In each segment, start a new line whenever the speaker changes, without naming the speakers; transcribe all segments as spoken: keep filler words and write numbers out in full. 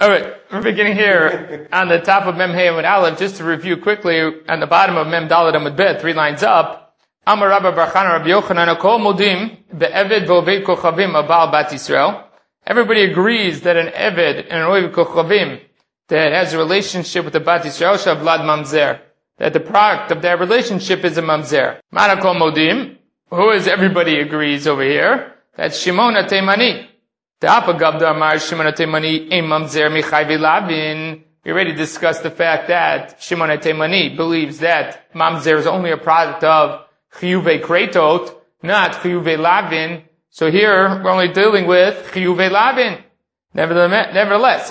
Alright, we're beginning here on the top of Mem Hey Amud Aleph, just to review quickly, on the bottom of Mem Dalet Amud Bet, three lines up. Amar Rabba Bar Chana Rabbi Yochanan Akol Modim Be'eved V'Oved Kochavim Abal Bat Yisrael. Everybody agrees that an Eved and an Oved Kochavim that has a relationship with the Bat Yisrael Shavlad Mamzer, that the product of that relationship is a Mamzer. Man Akol Modim, who is everybody agrees over here? That's Shimon HaTeimani. We already discussed the fact that Shimon HaTeimani believes that Mamzer is only a product of Chiyuvei Kretot, not Chiyuvei Lavin. So here, we're only dealing with Chiyuvei Lavin. Nevertheless,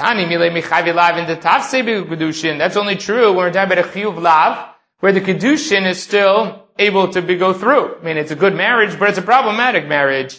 that's only true when we're talking about a Chiyuv Lav, where the Kedushin is still able to be, go through. I mean, it's a good marriage, but it's a problematic marriage.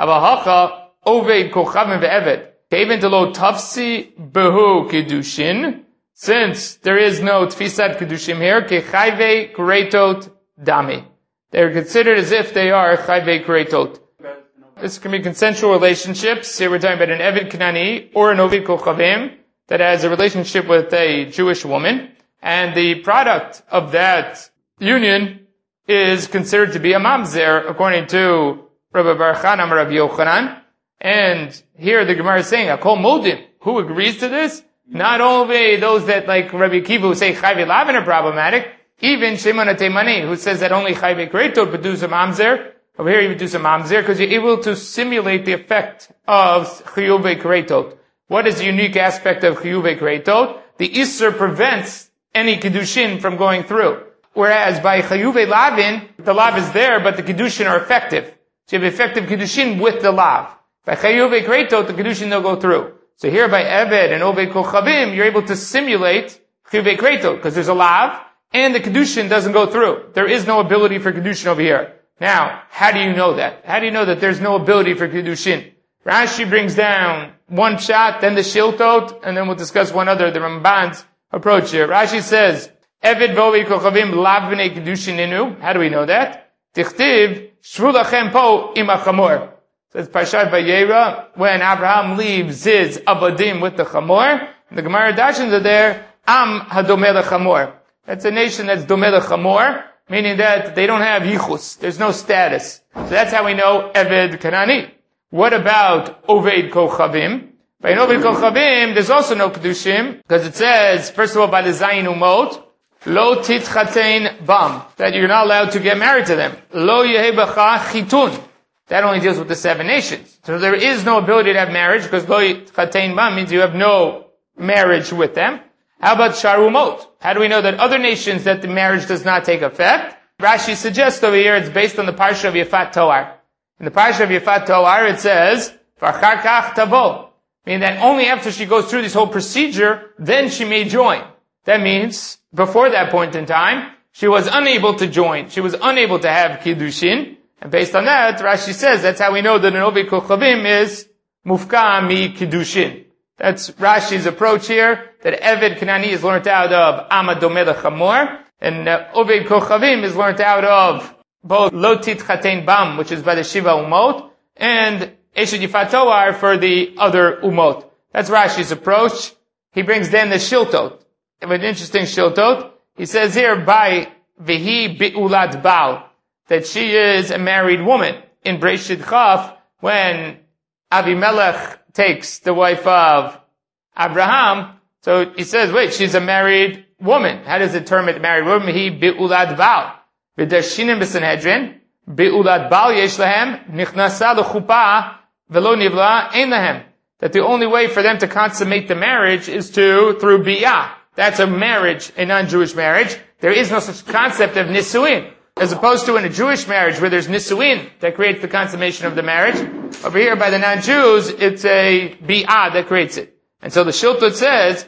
Oved Kochavim ve'Eved. Even to lo tafsi behu kedushin, since there is no tfisat kedushim here, kechayve kuretot dami. They're considered as if they are chayve kuretot. This can be consensual relationships. Here we're talking about an Eved Kanani or an Oved Kochavim that has a relationship with a Jewish woman, and the product of that union is considered to be a mamzer, according to Rabbi Bar Chana Rabbi Yochanan. And here the Gemara is saying, Akol Modim, who agrees to this? Not only those that, like Rabbi Akiva, who say Chayvei Lavin are problematic, even Shimon HaTeimani, who says that only Chayvei Kretot produce a mamzer. Over here you produce a mamzer because you're able to simulate the effect of Chiyuvei Kretot. What is the unique aspect of Chiyuvei Kretot? The Isser prevents any Kedushin from going through. Whereas by Chiyuvei Lavin, the Lav is there, but the Kedushin are effective. So you have effective Kedushin with the Lav. By Chiyuvei Kretot, the Kedushin don't go through. So here by Eved and Oved Kochavim, you're able to simulate Chiyuvei Kretot, because there's a Lav, and the Kedushin doesn't go through. There is no ability for Kedushin over here. Now, how do you know that? How do you know that there's no ability for Kedushin? Rashi brings down one shot, then the Shiltot, and then we'll discuss one other, the Ramban's approach here. Rashi says, Eved Oved Kochavim Lav B'nei Kedushin Inu. How do we know that? Tichtiv, Shvu Lachem Po Im HaChamor. So it's Parshat Vayera, when Abraham leaves his Abadim with the Chamor, the Gemara Dashins are there, Am Hadomeh LeChamor. That's a nation that's Domeh LeChamor, meaning that they don't have Yichus. There's no status. So that's how we know Eved Kanani. What about Oved Kochavim? By an Oved Kochavim, there's also no Kedushim, because it says, first of all, by the Zayin Umot, Lo Titchatein Bam, that you're not allowed to get married to them. Lo Yehebacha Chitun. That only deals with the seven nations. So there is no ability to have marriage, because lo chatein bam means you have no marriage with them. How about sharumot? How do we know that other nations that the marriage does not take effect? Rashi suggests over here it's based on the parsha of Yefat Toar. In the parsha of Yefat Toar it says, V'achar kach tavo, meaning that only after she goes through this whole procedure, then she may join. That means, before that point in time, she was unable to join. She was unable to have kiddushin. And based on that, Rashi says that's how we know that an Oved Kochavim is Mufka mi Kiddushin. That's Rashi's approach here, that Eved Kanani is learnt out of Ama Domeh LeChamor, and uh, Oved Kochavim is learnt out of both Lo Titchatein Bam, which is by the Shiva Umot, and Eshet Yifat Toar for the other Umot. That's Rashi's approach. He brings then the Shiltot. An interesting Shiltot. He says here, by Vehi Bi'ulat Baal, that she is a married woman. In Breshit Chaf, when Avimelech takes the wife of Abraham, so he says, wait, she's a married woman. How does it term it married woman? He bi'ulad bal. V'darshinim b'Sanhedrin, bi'ulad bal yesh lahem, nichnasa l'chupa, v'lo nivla ein lahem. That the only way for them to consummate the marriage is to, through biyah. That's a marriage, a non-Jewish marriage. There is no such concept of nisuin. As opposed to in a Jewish marriage where there's nisuin that creates the consummation of the marriage. Over here by the non-Jews, it's a bi'ah that creates it. And so the Shiltot says,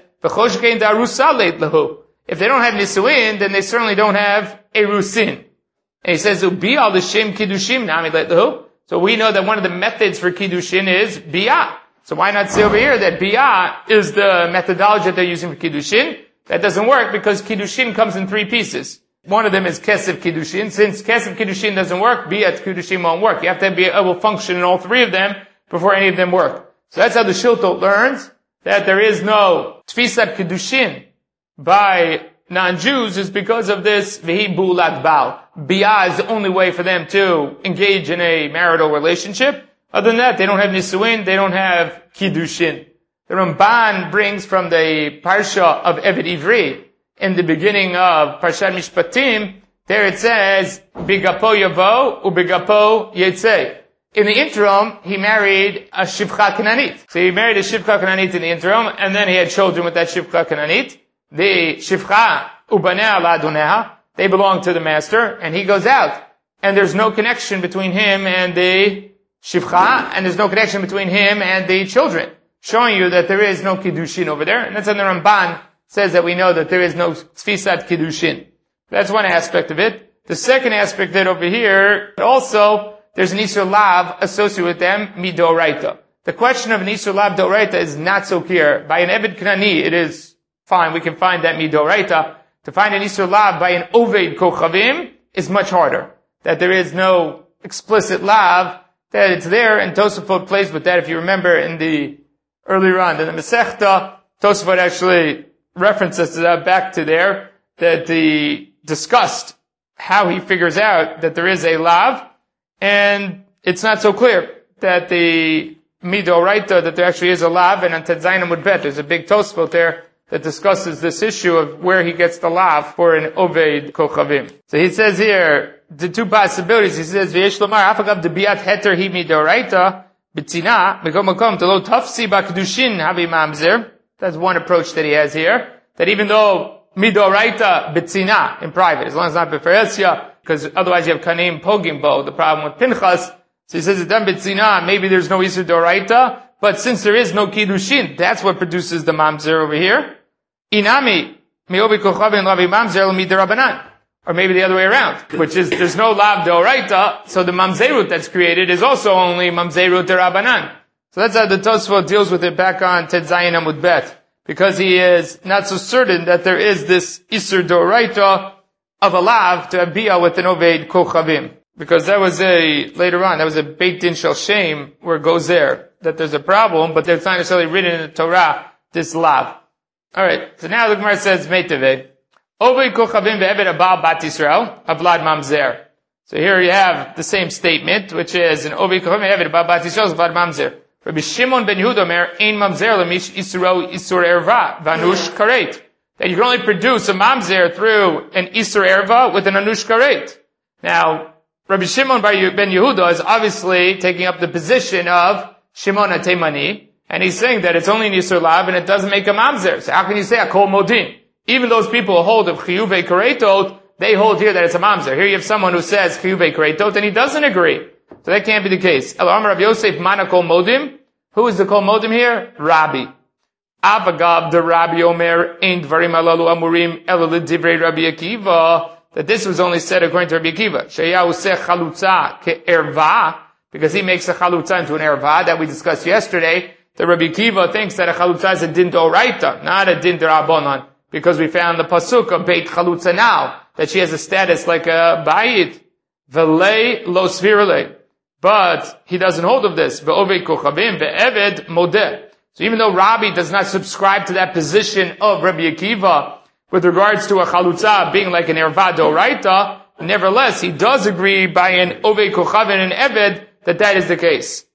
if they don't have nisuin, then they certainly don't have erusin. And he says, so we know that one of the methods for kiddushin is bi'ah. So why not say over here that bi'ah is the methodology that they're using for kiddushin? That doesn't work because kiddushin comes in three pieces. One of them is Kesef Kiddushin. Since Kesef Kiddushin doesn't work, Biyat Kiddushin won't work. You have to be able to function in all three of them before any of them work. So that's how the Shiltot learns that there is no tfisat kedushin by non-Jews is because of this v'hi bu'ulat bal. Biyah is the only way for them to engage in a marital relationship. Other than that, they don't have nisuin, they don't have kiddushin. The Ramban brings from the parsha of Eved Ivri in the beginning of Parshat Mishpatim. There it says bigapo yavo ubigapo yetzei. In the interim, he married a Shivcha Kananit. So he married a Shivcha Kananit in the interim, and then he had children with that Shivcha Kananit. The Shivcha ubanea ladoneha, they belong to the master, and he goes out. And there's no connection between him and the Shivcha, and there's no connection between him and the children, showing you that there is no Kiddushin over there. And that's when the Ramban says that we know that there is no Tfisat Kiddushin. That's one aspect of it. The second aspect that over here, also, there's an Isur Lav associated with them, Midoraita. The question of an Isur Lav Doraita is not so clear. By an Eved Knani, it is fine, we can find that Midoraita. To find an Isur Lav by an Oved Kochavim is much harder. That there is no explicit Lav, that it's there, and Tosafot plays with that. If you remember in the earlier on, in the Masechta, Tosafot actually references that back to there, that the discussed how he figures out that there is a Lav, and it's not so clear that the Midoraita, that there actually is a Lav, and on Tetzayin Amud Bet, there's a big Tosafot there that discusses this issue of where he gets the Lav for an Oved Kochavim. So he says here, the two possibilities, he says, V'yesh lomar, afagav debiyat heter hi midoraita, b'tzina, mekom makom, telo tafsi ba'kedushin havi mamzer. That's one approach that he has here. That even though midoraita b'tzina, in private, as long as it's not b'feresya, because otherwise you have kanim pogim bo, the problem with Pinchas. So he says, it's done b'tzina, maybe there's no isur doraita, but since there is no kiddushin, that's what produces the mamzer over here. Inami, me'ovi kochavim lavi mamzer l'midarabanan. Or maybe the other way around, which is, there's no lav deoraita, so the mamzerut that's created is also only mamzerut derabanan. So that's how the Tosfot deals with it back on Ted Zayin Amud Bet, because he is not so certain that there is this isur deoraita of a lav to abiyah with an oved kochavim. Because that was a, later on, that was a Beit Din Shel Shem, where it goes there, that there's a problem, but it's not necessarily written in the Torah, this lav. Alright, so now the Gemara says, Meiteveh. Oved kochavim ve'eved abal bat Yisrael, avlad mamzer. So here you have the same statement, which is an oved kochavim ve'eved abal bat Yisrael, avlad mamzer. Rabbi Shimon ben Yehuda omer, ein mamzer lemish Yisro Isur erva, vanush karet. That you can only produce a mamzer through an Isur erva with an anush karet. Now, Rabbi Shimon ben Yehuda is obviously taking up the position of Shimon HaTeimani, and he's saying that it's only an Isur lav and it doesn't make a mamzer. So how can you say a kol modin? Even those people who hold of chiyuvei karetot, they hold here that it's a mamzer. Here you have someone who says chiyuvei karetot, and he doesn't agree. So that can't be the case. El Amar Rav Yosef mana kol modim. Who is the kol modim here? Rabbi. Avagav the Rabbi Omer ein dvarim alalu amurim ela l'divrei Rabbi Akiva. That this was only said according to Rabbi Akiva. Sheyahu seh chalutza ke'erva, because he makes a chalutza into an erva that we discussed yesterday. The Rabbi Akiva thinks that a chalutza is a din d'oraita, not a din d'rabanan. Because we found the pasuk of Beit Chalutza now, that she has a status like a Bayit, Velei lo svirele. But he doesn't hold of this. Ve'oved kochavim ve'eved modeh. So even though Rabbi does not subscribe to that position of Rabbi Akiva with regards to a Chalutza being like an Erva d'oraita, nevertheless, he does agree by an Oved kochavim and Eved that that is the case.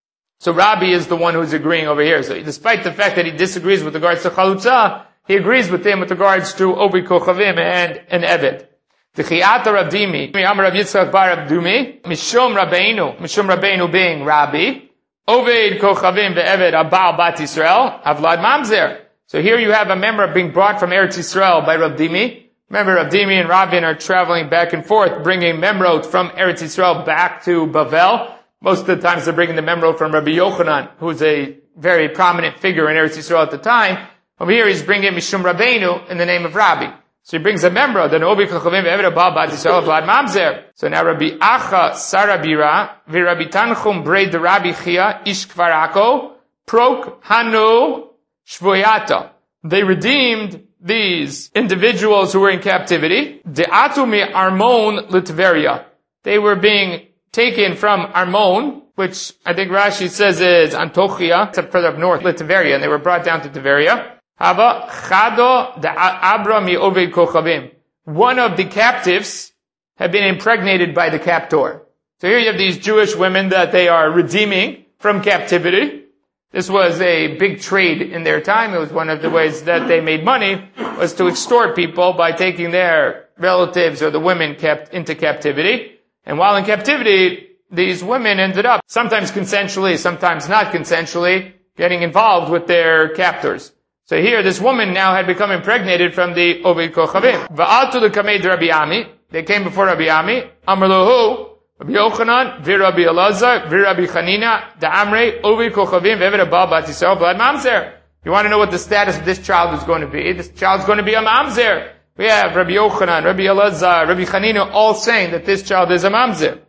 So Rabbi is the one who's agreeing over here. So despite the fact that he disagrees with regards to Chalutza, he agrees with him with regards to Oved Kochavim and an Eved. The Chiyata Rav Dimi, Amar Rav Yitzchak bar Rav Dumi, Mishom Rabbeinu, Mishom Rabbeinu being Rabbi, Oved Kochavim ve'Eved Abal Bat Yisrael, Avlad Mamzer. So here you have a member being brought from Eretz Yisrael by Rav Dimi. Remember, Rav Dimi and Ravin are traveling back and forth, bringing memrot from Eretz Yisrael back to Bavel. Most of the times they're bringing the memrot from Rabbi Yochanan, who's a very prominent figure in Eretz Yisrael at the time. Over here he's bringing Mishum Rabbeinu in the name of Rabbi. So he brings a member, the Oved Kochavim ve'Eved Abal Bat Yisrael Vlad Mamzer. So now Rabbi Acha Sarabira, v'Rabbi Tanchum Brei de Rabbi Chia, Ish Kvarako, Prok Hanu Shvoyata. They redeemed these individuals who were in captivity. De'atu mi Armon Litveria. They were being taken from Armon which I think Rashi says is Antochia, except further up north, Tiberia, and they were brought down to Tiberia. Hava Chado de Abra mi Oved Kochavim. One of the captives had been impregnated by the captor. So here you have these Jewish women that they are redeeming from captivity. This was a big trade in their time. It was one of the ways that they made money, was to extort people by taking their relatives or the women kept into captivity. And while in captivity, these women ended up, sometimes consensually, sometimes not consensually, getting involved with their captors. So here, this woman now had become impregnated from the Oved Kochavim. Va'atu l'kamei Rabbi Ami. They came before Rabbi Ami. Amar lahu, Rabbi Yochanan, vir Rabbi Elazar, vir Rabbi Chanina, da'amrei, Oved Kochavim, ve'eved abal bat Yisrael, vlad mamzer. You want to know what the status of this child is going to be? This child is going to be a mamzer. We have Rabbi Yochanan, Rabbi Elazar, Rabbi Chanina all saying that this child is a mamzer.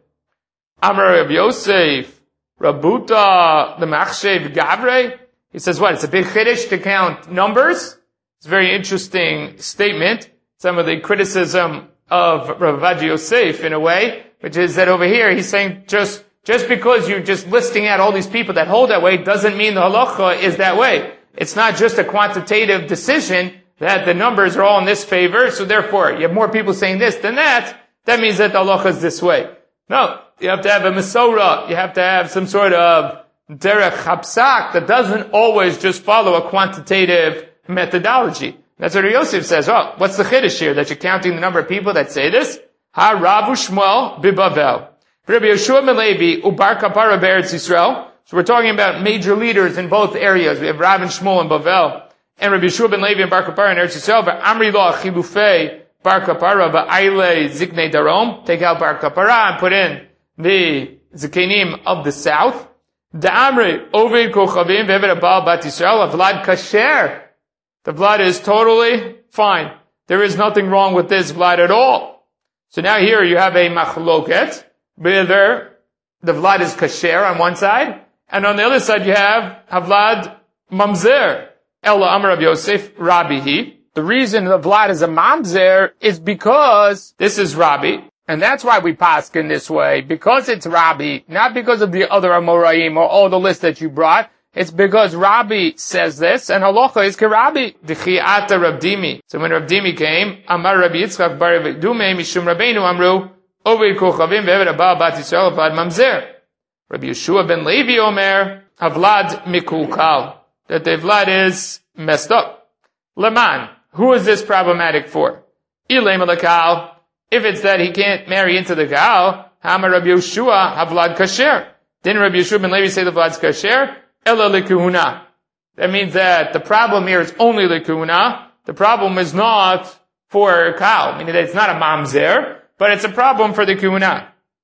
Amar Rabbi Yosef, Rabuta, the Machshev Gavrei. He says what? It's a big chiddush to count numbers. It's a very interesting statement. Some of the criticism of Rav Ovadia Yosef in a way, which is that over here he's saying just, just because you're just listing out all these people that hold that way doesn't mean the halacha is that way. It's not just a quantitative decision that the numbers are all in this favor, so therefore you have more people saying this than that, that means that the halacha is this way. No, you have to have a Masorah, you have to have some sort of derech hapsak that doesn't always just follow a quantitative methodology. That's what Yosef says. Oh, what's the chiddush here? That you're counting the number of people that say this? Ha Rabu Shmuel bibavel. Rabbi Yeshua ben Levi ubar kapara be'eretz Yisrael. So we're talking about major leaders in both areas. We have Rav and Shmuel and Bavel. And Rabbi Yeshua ben Levi and Bar Kapara in Eretz Yisrael. Amri lo chilufei Bar Kapara va'ayle ziknei darom. Take out Bar Kapara and put in the zikenim of the south. Da'amri oved kochavim ve'eved abal bat Yisrael. Vlad kasher. The blood is totally fine. There is nothing wrong with this blood at all. So now here you have a machloket. Whether the vlad is kasher on one side, and on the other side you have havlad mamzer. Ella Amar Rav Yosef Rabbihi. The reason the vlad is a mamzer is because this is Rabbi, and that's why we paskin this way, because it's Rabbi, not because of the other Amoraim or all the list that you brought. It's because Rabbi says this, and halacha is k'Rabbi. D'chi'ata Rav Dimi. So when Rav Dimi came, Amar Rabbi Yitzchak bar Dume mishum Rabbeinu Amru Oved kochavim ve'eved abal bat Yisrael vlad mamzer. Rabbi Yeshua ben Levi Omer havlad mikulkal. That the vlad is messed up. Leman. Who is this problematic for? Ilay malakal. If it's that he can't marry into the gal, Amar Rabbi Yeshua havlad kasher. Didn't Rabbi Yeshua ben Levi say the vlad's kasher? Ella lekuhuna. That means that the problem here is only lekuhuna. The problem is not for kal, meaning that it's not a mamzer, but it's a problem for the kuhuna.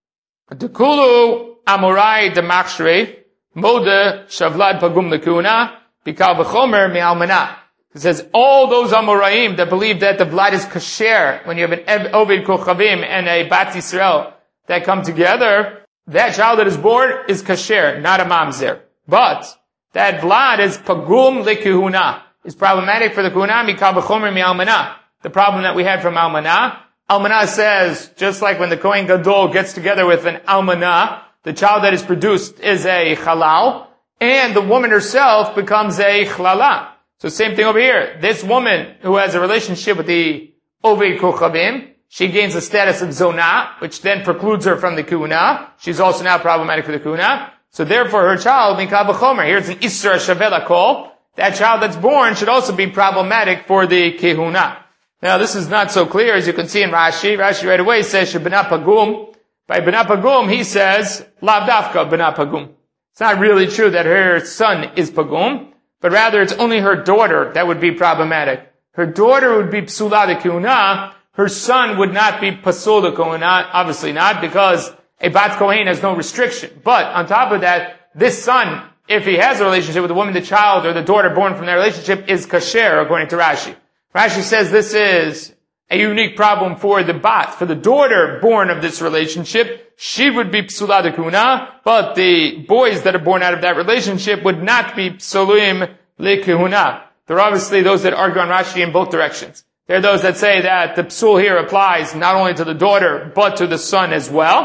Dekulu amorai demachshre mode shavlad pagum lekuhuna bikal v'chomer me'almana. It says all those amoraim that believe that the vlad is kasher when you have an oved kochavim and a bat Yisrael that come together, that child that is born is kasher, not a mamzer. But that vlad is pagum lekihuna, is problematic for the kuhuna mikal v'chomer mi'almana. The problem that we had from almana, almana says, just like when the Kohen Gadol gets together with an almana, the child that is produced is a halal, and the woman herself becomes a chlala. So same thing over here. This woman who has a relationship with the oved kochavim, she gains the status of zonah, which then precludes her from the kuhuna. She's also now problematic for the kuhuna. So therefore her child, mikal v'chomer, here it's an isra shaveh lakol. That child that's born should also be problematic for the kehuna. Now this is not so clear, as you can see in Rashi. Rashi right away says, shebena pagum. By bena pagum, he says, lav dafka bena pagum. It's not really true that her son is pagum, but rather it's only her daughter that would be problematic. Her daughter would be psula de kehuna. Her son would not be pasul de kehuna, obviously not, because a bat kohen has no restriction. But on top of that, this son, if he has a relationship with the woman, the child or the daughter born from that relationship is kasher, according to Rashi. Rashi says this is a unique problem for the bat, for the daughter born of this relationship. She would be psula de kehuna, but the boys that are born out of that relationship would not be psulim le kehuna. There are obviously those that argue on Rashi in both directions. There are those that say that the psul here applies not only to the daughter, but to the son as well.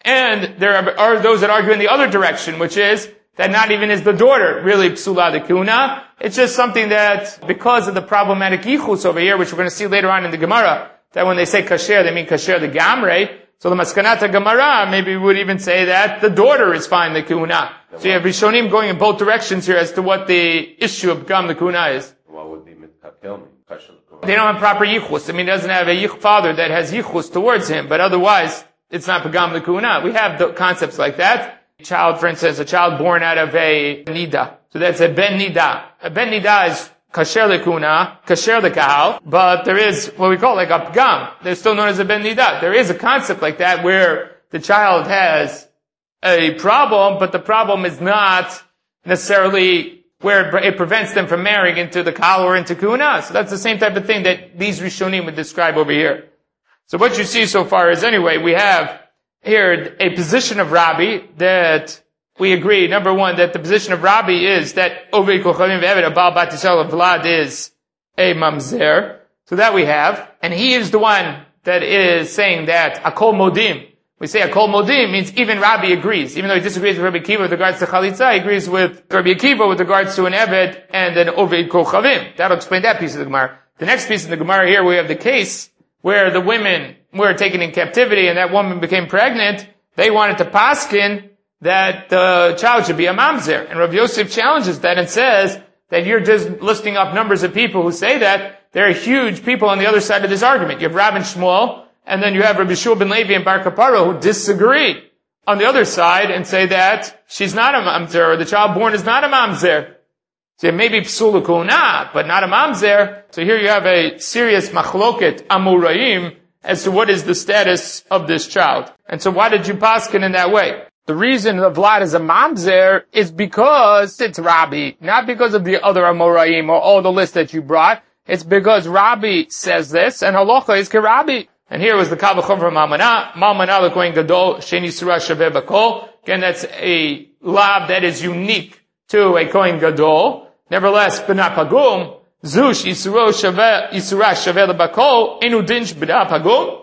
And there are, are those that argue in the other direction, which is that not even is the daughter really psula de kuna. It's just something that, because of the problematic yichus over here, which we're going to see later on in the Gemara, that when they say kasher, they mean kasher the gamre. So the maskanata Gemara, maybe we would even say that the daughter is fine, the kuna. So you have Rishonim going in both directions here as to what the issue of gam the kuna is.
What would be mitkakel?
They don't have proper yichus. I mean, he doesn't have a yich father that has yichus towards him, but otherwise, it's not pagam the kuna. We have the concepts like that. A child, for instance, a child born out of a nida. So that's a ben nida. A ben nida is kasher lekuna, kasher lekahal, but there is what we call like a pagam. They're still known as a ben nida. There is a concept like that where the child has a problem, but the problem is not necessarily where it prevents them from marrying into the kahal or into kuna. So that's the same type of thing that these Rishonim would describe over here. So what you see so far is, anyway, we have here a position of Rabbi that we agree, number one, that the position of Rabbi is that Ovei Kochavim Ve'eved Abal Bat Yisrael Vlad is a mamzer. So that we have. And he is the one that is saying that Akol Modim. We say Akol Modim means even Rabbi agrees. Even though he disagrees with Rabbi Akiva with regards to Chalitza, he agrees with Rabbi Akiva with regards to an Eved and an Ovei Kochavim. That'll explain that piece of the Gemara. The next piece of the Gemara here, we have the case where the women were taken in captivity and that woman became pregnant. They wanted to paskin that the child should be a mamzer. And Rav Yosef challenges that and says that you're just listing up numbers of people who say that. There are huge people on the other side of this argument. You have Rav and Shmuel, and then you have Rabbi Shua ben Levi and Bar Kapara who disagree on the other side and say that she's not a mamzer, or the child born is not a mamzer. So it may be psula kuna, but not a mamzer. So here you have a serious machloket amuraim as to what is the status of this child. And so why did you paskin in that way? The reason the Vlad is a mamzer is because it's Rabbi, not because of the other Amoraim or all the list that you brought. It's because Rabbi says this, and halacha is k'Rabbi. And here was the Kal V'chomer Malmana, Malmana l'kohen gadol, sheni surah shaveh bakol. Again, that's a lab that is unique to a kohen gadol. Nevertheless, b'na pagum, zush yisuro shaveh, yisura shaveh l'bakol, enu dinsh b'na pagum.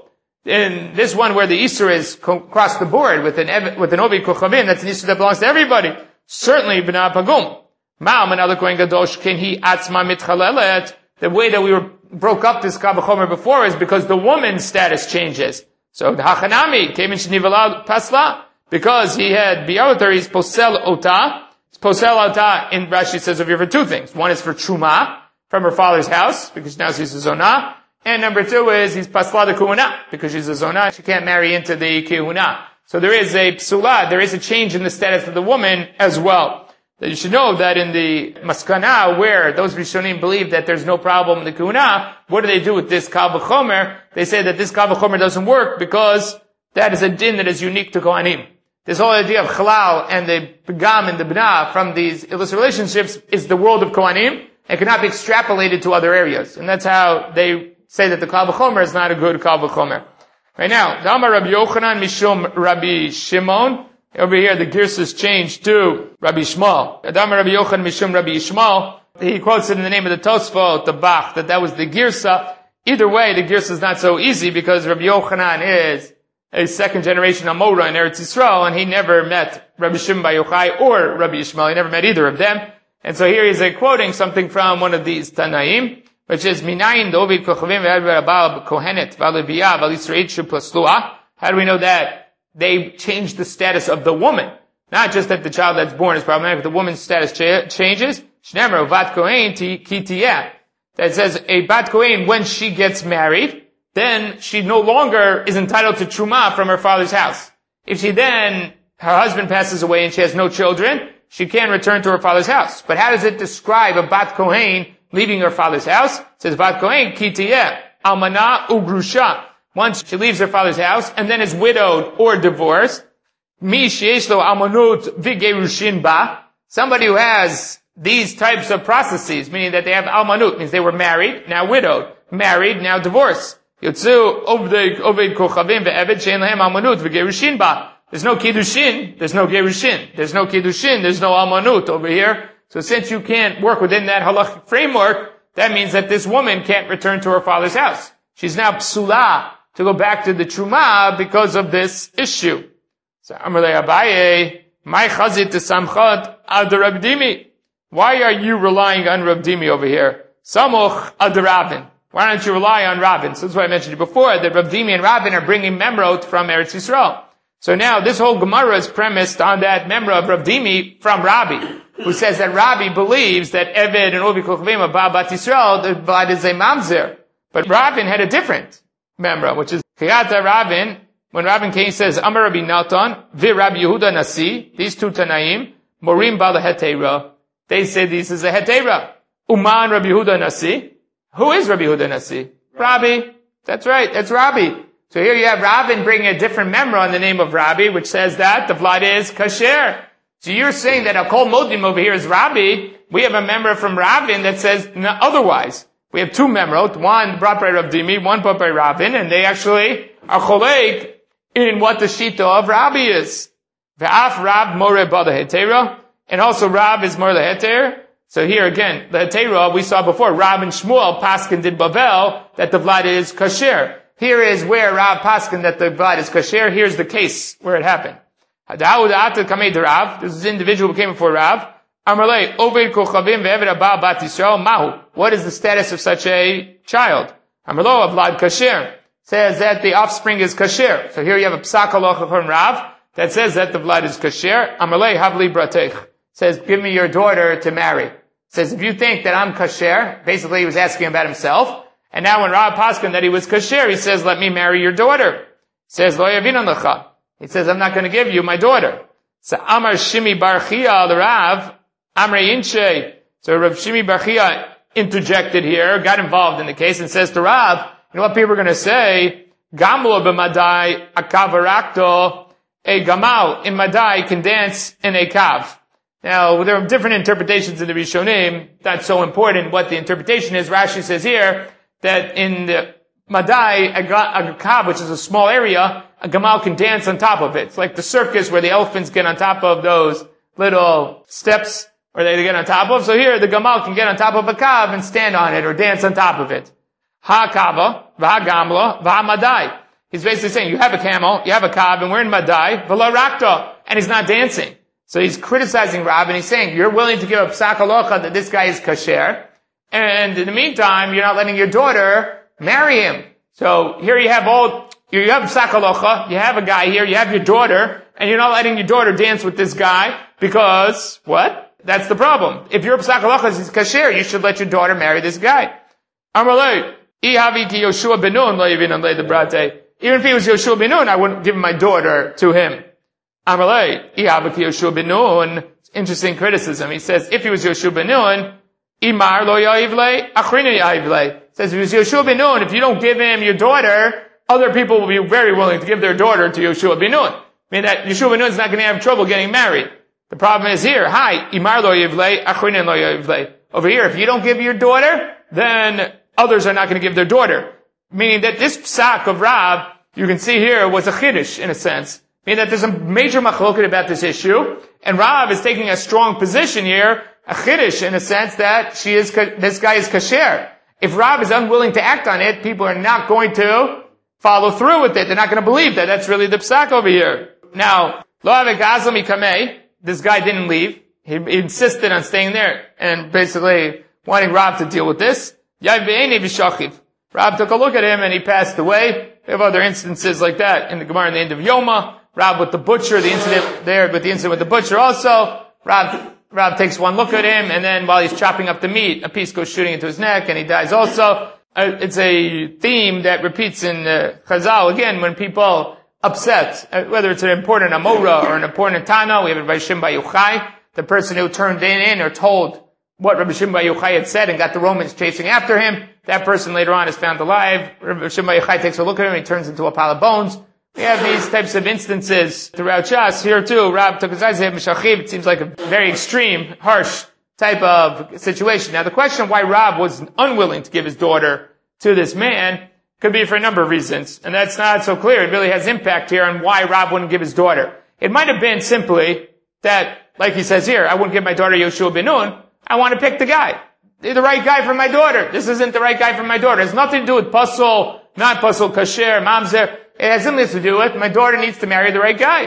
In this one where the Isur is across the board with an with an Ovei Kochavim, that's an Isur that belongs to everybody. Certainly, B'na Pagum. Ma'am, another Kohen Gadosh, can he atzma mitchalelet? The way that we were, broke up this Kal V'chomer before is because the woman's status changes. So, the Hachanami came in Shnivala Pasla, because he had Bi'avotar, he's Posel Ota. Posel Ota, in Rashi says over here for two things. One is for Truma, from her father's house, because now she's a Zonah. And number two is he's pasla de kuhuna, because she's a zonah, she can't marry into the kihuna. So there is a psula, there is a change in the status of the woman as well. That you should know that in the maskana, where those Rishonim believe that there's no problem in the kuhuna, what do they do with this Kal V'chomer? They say that this Kal V'chomer doesn't work because that is a din that is unique to Kohanim. This whole idea of chalal and the begam and the bna from these illicit relationships is the world of Kohanim and cannot be extrapolated to other areas. And that's how they say that the Kal V'chomer is not a good Kal V'chomer. Right now, the Amar Rabbi Yochanan Mishum Rabbi Shimon. Over here, the girsas changed to Rabbi Shmuel. The Amar Rabbi Yochanan Mishum Rabbi Shmuel. He quotes it in the name of the Tosfot, the Bach, that that was the girsa. Either way, the girsa is not so easy because Rabbi Yochanan is a second generation Amora in Eretz Yisrael, and he never met Rabbi Shimon Bar Yochai or Rabbi Yishmael. He never met either of them. And so here he's quoting something from one of these Tanaim, which is Minayin Dovid Kochavim Ve'abal Kohenet V'alibiyah V'alisraid Shupaslua. How do we know that? They changed the status of the woman. Not just that the child that's born is problematic, but the woman's status cha- changes. Shnemer Vat Kohen Kitiyah. That says a Bat Kohen, when she gets married, then she no longer is entitled to Truma from her father's house. If she then, her husband passes away and she has no children, she can return to her father's house. But how does it describe a Bat Kohen leaving her father's house? It says, Bat Kohen, kitiyeh, almana ugrusha. Once she leaves her father's house and then is widowed or divorced, mi sheyesh lo almanut v'gerushin ba. Somebody who has these types of processes, meaning that they have almanut, means they were married, now widowed, married, now divorced. Yotzu oved kochavim ve'eved she'en lehem almanut v'gerushin ba. There's no kiddushin, there's no gerushin. There's no kiddushin, there's no almanut over here. So since you can't work within that halachic framework, that means that this woman can't return to her father's house. She's now psula to go back to the truma because of this issue. So Amalei Abaye, my chazit to samchat ad Rab Dimi. Why are you relying on Rab Dimi over here? Samuch ad Ravin. Why don't you rely on Ravin? So that's why I mentioned it before, that Rab Dimi and Ravin are bringing memrot from Eretz Yisrael. So now this whole Gemara is premised on that memra of Rab Dimi from Rabbi, who says that Rabbi believes that Eved and Ovi Kochvim are Bat Yisrael, the blood is a mamzer. But Ravin had a different memra, which is Chiyata Ravin. When Ravin came, he says, Amar Rabbi Natan, Vi Rabbi Yehuda Nasi, these two Tanaim, Morim Bala Hetera. They say this is a Hetera. Uman Rabbi Yehuda Nasi. Who is Rabbi Yehuda Nasi? Rabbi. That's right, that's Rabbi. So here you have Ravin bringing a different memra in the name of Rabbi, which says that the blood is kasher. So you're saying that a kol modim over here is Rabbi. We have a memra from Ravin that says no, otherwise. We have two memrot, one brought by Rab Dimi, one brought by Ravin, and they actually are cholek in what the shita of Rabbi is. Ve'af Rab more bada hetera, and also Rab is more the heter. So here again, the hetera we saw before, Rab and Shmuel paskin did Bavel that the vlad is kasher. Here is where Rab paskin that the vlad is kasher. Here's the case where it happened. This is the individual who came before Rab. Amarle oved kochavim ve'eved abba bat Yisrael mahu. What is the status of such a child? Amarlo avlad kasher. Says that the offspring is kasher. So here you have a psak halacha from Rav that says that the blood is kasher. Amalei havli bratech. Says, give me your daughter to marry. Says, if you think that I'm kasher, basically he was asking about himself. And now when Rav paskin that he was kasher, he says, let me marry your daughter. Says, lo yavinan lecha. He says, I'm not going to give you my daughter. So Amar Shimi bar Chia the Rav, Amrei Inche. So Rav Shimi bar Chia interjected here, got involved in the case, and says to Rav, you know what people are going to say? Gamlo b'madai akavarakto, a gamal in madai can dance in a kav. Now, there are different interpretations in the Rishonim. That's so important what the interpretation is. Rashi says here that in the madai, a, a kav, which is a small area, a gamal can dance on top of it. It's like the circus where the elephants get on top of those little steps, or they get on top of. So here, the gamal can get on top of a kav and stand on it or dance on top of it. Ha-kava, va-gamla, va-madai. He's basically saying, you have a camel, you have a kav, and we're in madai, v'la rakta, and he's not dancing. So he's criticizing Rav, and he's saying, you're willing to give a psak halacha that this guy is kasher, and in the meantime, you're not letting your daughter marry him. So here you have all, you have psak halacha, you have a guy here, you have your daughter, and you're not letting your daughter dance with this guy, because, what? That's the problem. If your psak halacha is kasher, you should let your daughter marry this guy. Amalei. Even if he was Yoshua ben Nun, I wouldn't give my daughter to him. Amalei, Yoshua ben Nun. Interesting criticism. He says, if he was Yoshua ben Nun, Imar lo ya'ivle, achrina ya'ivle. Says, if he was Yoshua ben Nun, if you don't give him your daughter, other people will be very willing to give their daughter to Yoshua ben Nun. I mean that Yoshua ben Nun is not going to have trouble getting married. The problem is here, hi, Imar lo ya'ivle, achrina lo ya'ivle. Over here, if you don't give your daughter, then others are not going to give their daughter. Meaning that this psak of Rav, you can see here, was a chiddush, in a sense. Meaning that there's a major machloket about this issue, and Rav is taking a strong position here, a chiddush, in a sense that she is, this guy is kasher. If Rav is unwilling to act on it, people are not going to follow through with it. They're not going to believe that that's really the psak over here. Now, lo avek azam ikamei, this guy didn't leave. He insisted on staying there, and basically wanting Rav to deal with this. Rab took a look at him and he passed away. We have other instances like that in the Gemara in the end of Yoma. Rab with the butcher, the incident there with the incident with the butcher also. Rab, Rab takes one look at him and then while he's chopping up the meat, a piece goes shooting into his neck and he dies also. Uh, it's a theme that repeats in uh, Chazal again when people upset, uh, whether it's an important Amora or an important Tana. We have Rabbi Shimon bar Yochai, the person who turned in, in or told what Rabbi Shimon bar Yochai had said and got the Romans chasing after him. That person later on is found alive. Rabbi Shimon bar Yochai takes a look at him and he turns into a pile of bones. We have these types of instances throughout Shas. Here too, Rab took his eyes at Mishachib. It seems like a very extreme, harsh type of situation. Now the question why Rab was unwilling to give his daughter to this man could be for a number of reasons. And that's not so clear. It really has impact here on why Rab wouldn't give his daughter. It might have been simply that, like he says here, I wouldn't give my daughter Yoshua ben Nun. I want to pick the guy. They're the right guy for my daughter. This isn't the right guy for my daughter. It has nothing to do with pasul, not pasul, kasher, mamzer. It has something to do with my daughter needs to marry the right guy.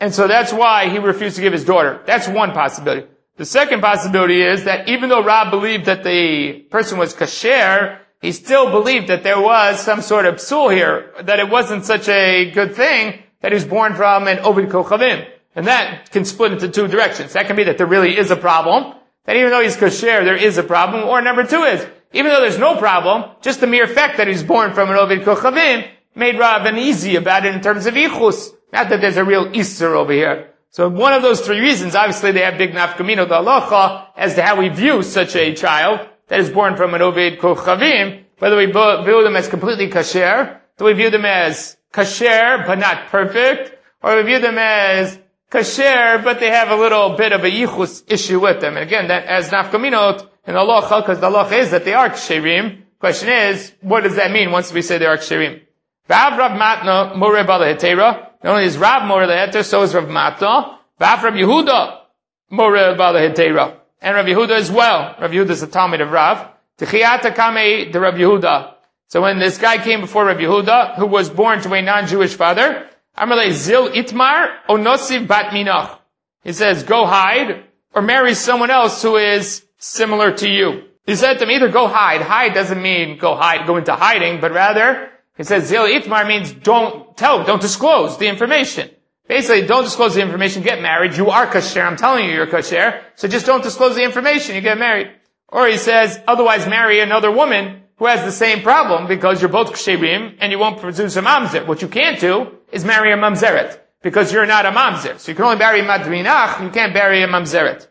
And so that's why he refused to give his daughter. That's one possibility. The second possibility is that even though Rab believed that the person was kasher, he still believed that there was some sort of psul here, that it wasn't such a good thing that he was born from an Ovid Kochavim. And that can split into two directions. That can be that there really is a problem, that even though he's kasher, there is a problem. Or number two is, even though there's no problem, just the mere fact that he's born from an Ovid Kochavim made Rav uneasy about it in terms of ichus. Not that there's a real Isser over here. So one of those three reasons, obviously they have big nafkamino to halacha as to how we view such a child that is born from an Ovid Kochavim, whether we view them as completely kasher, do we view them as kasher but not perfect, or we view them as kasher but they have a little bit of a yichus issue with them. And again, that as nafkaminot in the halacha, because the halacha is that they are ksherim. Question is, what does that mean once we say they are ksherim? V'av Rav Matna Moreh Bala Hetera. Not only is Rav Moreh Leheter, so is Rav Matna. V'av Rav Yehuda Moreh Bala Hetera. And Rav Yehuda as well. Rav Yehuda is the Talmud of Rav. T'chiyata kamei de Rav Yehuda. So when this guy came before Rav Yehuda, who was born to a non-Jewish father, Amalei Zil Itmar Onosiv Bat Minach. He says, go hide, or marry someone else who is similar to you. He said to him, either go hide. Hide doesn't mean go hide, go into hiding, but rather, he says, Zil Itmar means don't tell, don't disclose the information. Basically, don't disclose the information, get married. You are kasher. I'm telling you you're kasher. So just don't disclose the information, you get married. Or he says, otherwise marry another woman who has the same problem because you're both ksherim and you won't produce a mamzer. What you can't do is marry a mamzeret because you're not a mamzer. So you can only marry a madrinach, you can't marry a mamzeret.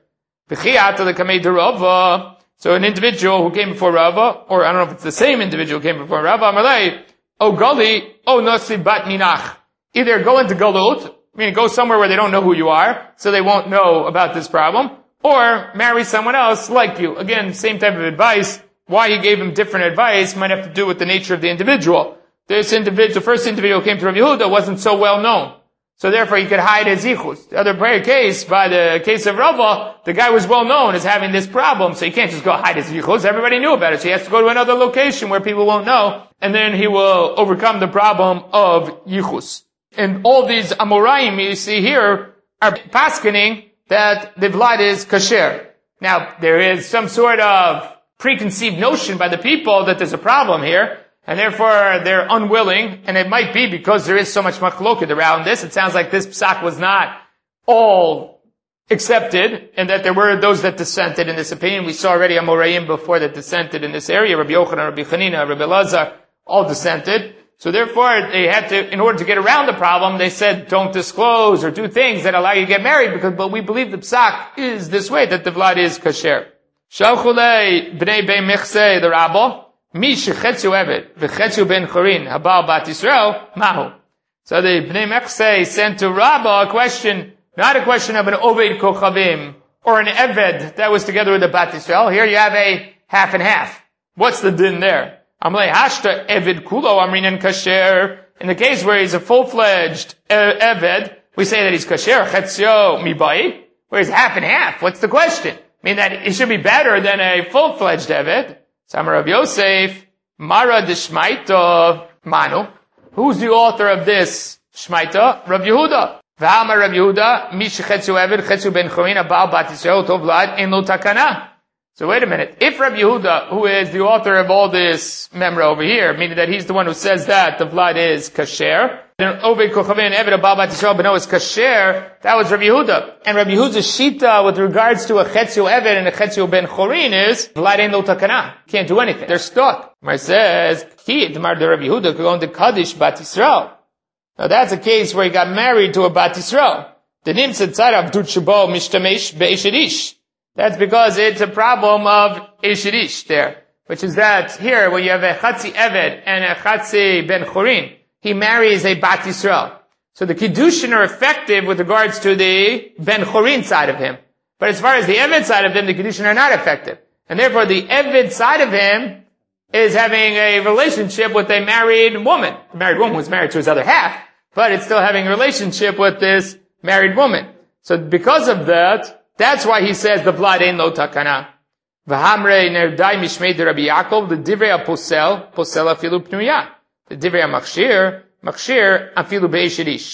So an individual who came before Rava, or I don't know if it's the same individual who came before Rava, Amalei, O Gali, O Nasi Bat Minach. Either go into Galut, meaning go somewhere where they don't know who you are, so they won't know about this problem, or marry someone else like you. Again, same type of advice. Why he gave him different advice might have to do with the nature of the individual. This individual, the first individual who came to Rav Yehuda wasn't so well known. So therefore he could hide his yichus. The other prayer case, by the case of Rava, the guy was well known as having this problem, so he can't just go hide his yichus. Everybody knew about it, so he has to go to another location where people won't know, and then he will overcome the problem of yichus. And all these Amoraim you see here are paskening that the vlad is kasher. Now, there is some sort of preconceived notion by the people that there's a problem here, and therefore they're unwilling, and it might be because there is so much machloket around this. It sounds like this psak was not all accepted, and that there were those that dissented in this opinion. We saw already Amoraim before that dissented in this area. Rabbi Yochanan, Rabbi Chanina, Rabbi Elazar, all dissented. So therefore, they had to, in order to get around the problem, they said, don't disclose or do things that allow you to get married, because, but we believe the psak is this way, that the vlad is kasher. Shalchulei b'nei bei mechsei the rabbo. Mi shechetzu evet, v'chetzu ben chorin, habal bat Yisrael, mahu. So the Bnei Mechsei sent to Rabbah a question, not a question of an Oved Kochavim, or an Eved that was together with a Bat Yisrael. Here you have a half and half. What's the din there? Amalei hashta Eved kulo amrinan kasher. In the case where he's a full-fledged Eved, we say that he's kasher, chetzio mibai, where he's half and half. What's the question? I mean that it should be better than a full-fledged Eved. Samar Rav Yosef, Mara de Shmaita Manu. Who's the author of this Shmaita? Rav Yehuda. V'amar Rav Yehuda, Mi shechetzu eved, chetzu ben chorin, abal bat Yisrael, tov lad, en lo takana. So wait a minute. If Rav Yehuda, who is the author of all this memra over here, meaning that he's the one who says that the vlad is kasher, then Oved Kochavim Eved Abal Bat Yisrael Beno is kasher, that was Rav Yehuda. And Rav Yehuda's shita with regards to a Chetzu Eved and a Chetzu Ben Chorin is Vlad Ein Lo Takana. Can't do anything. They're stuck. Mar says, Ki Dmar de Rav Yehuda could go into Kaddish Bat Yisrael. Now that's a case where he got married to a Bat Yisrael. The Nim said Tzara Avdut Shabo Mishtamesh Be'eshedish. That's because it's a problem of Eshedish there. Which is that here when you have a Chatzi Eved and a Chatzi Ben Chorin, he marries a Bat Yisrael. So the Kiddushin are effective with regards to the Ben Chorin side of him. But as far as the Eved side of him, the Kiddushin are not effective. And therefore the Eved side of him is having a relationship with a married woman. The married woman was married to his other half, but it's still having a relationship with this married woman. So because of that, that's why he says the blood ain't lo takana. V'hamrei nerdai mishmei de Rabbi Yaakov, the divrei posel, posel afilu pnuya. The divrei machshir, machshir afilu be'eshedish.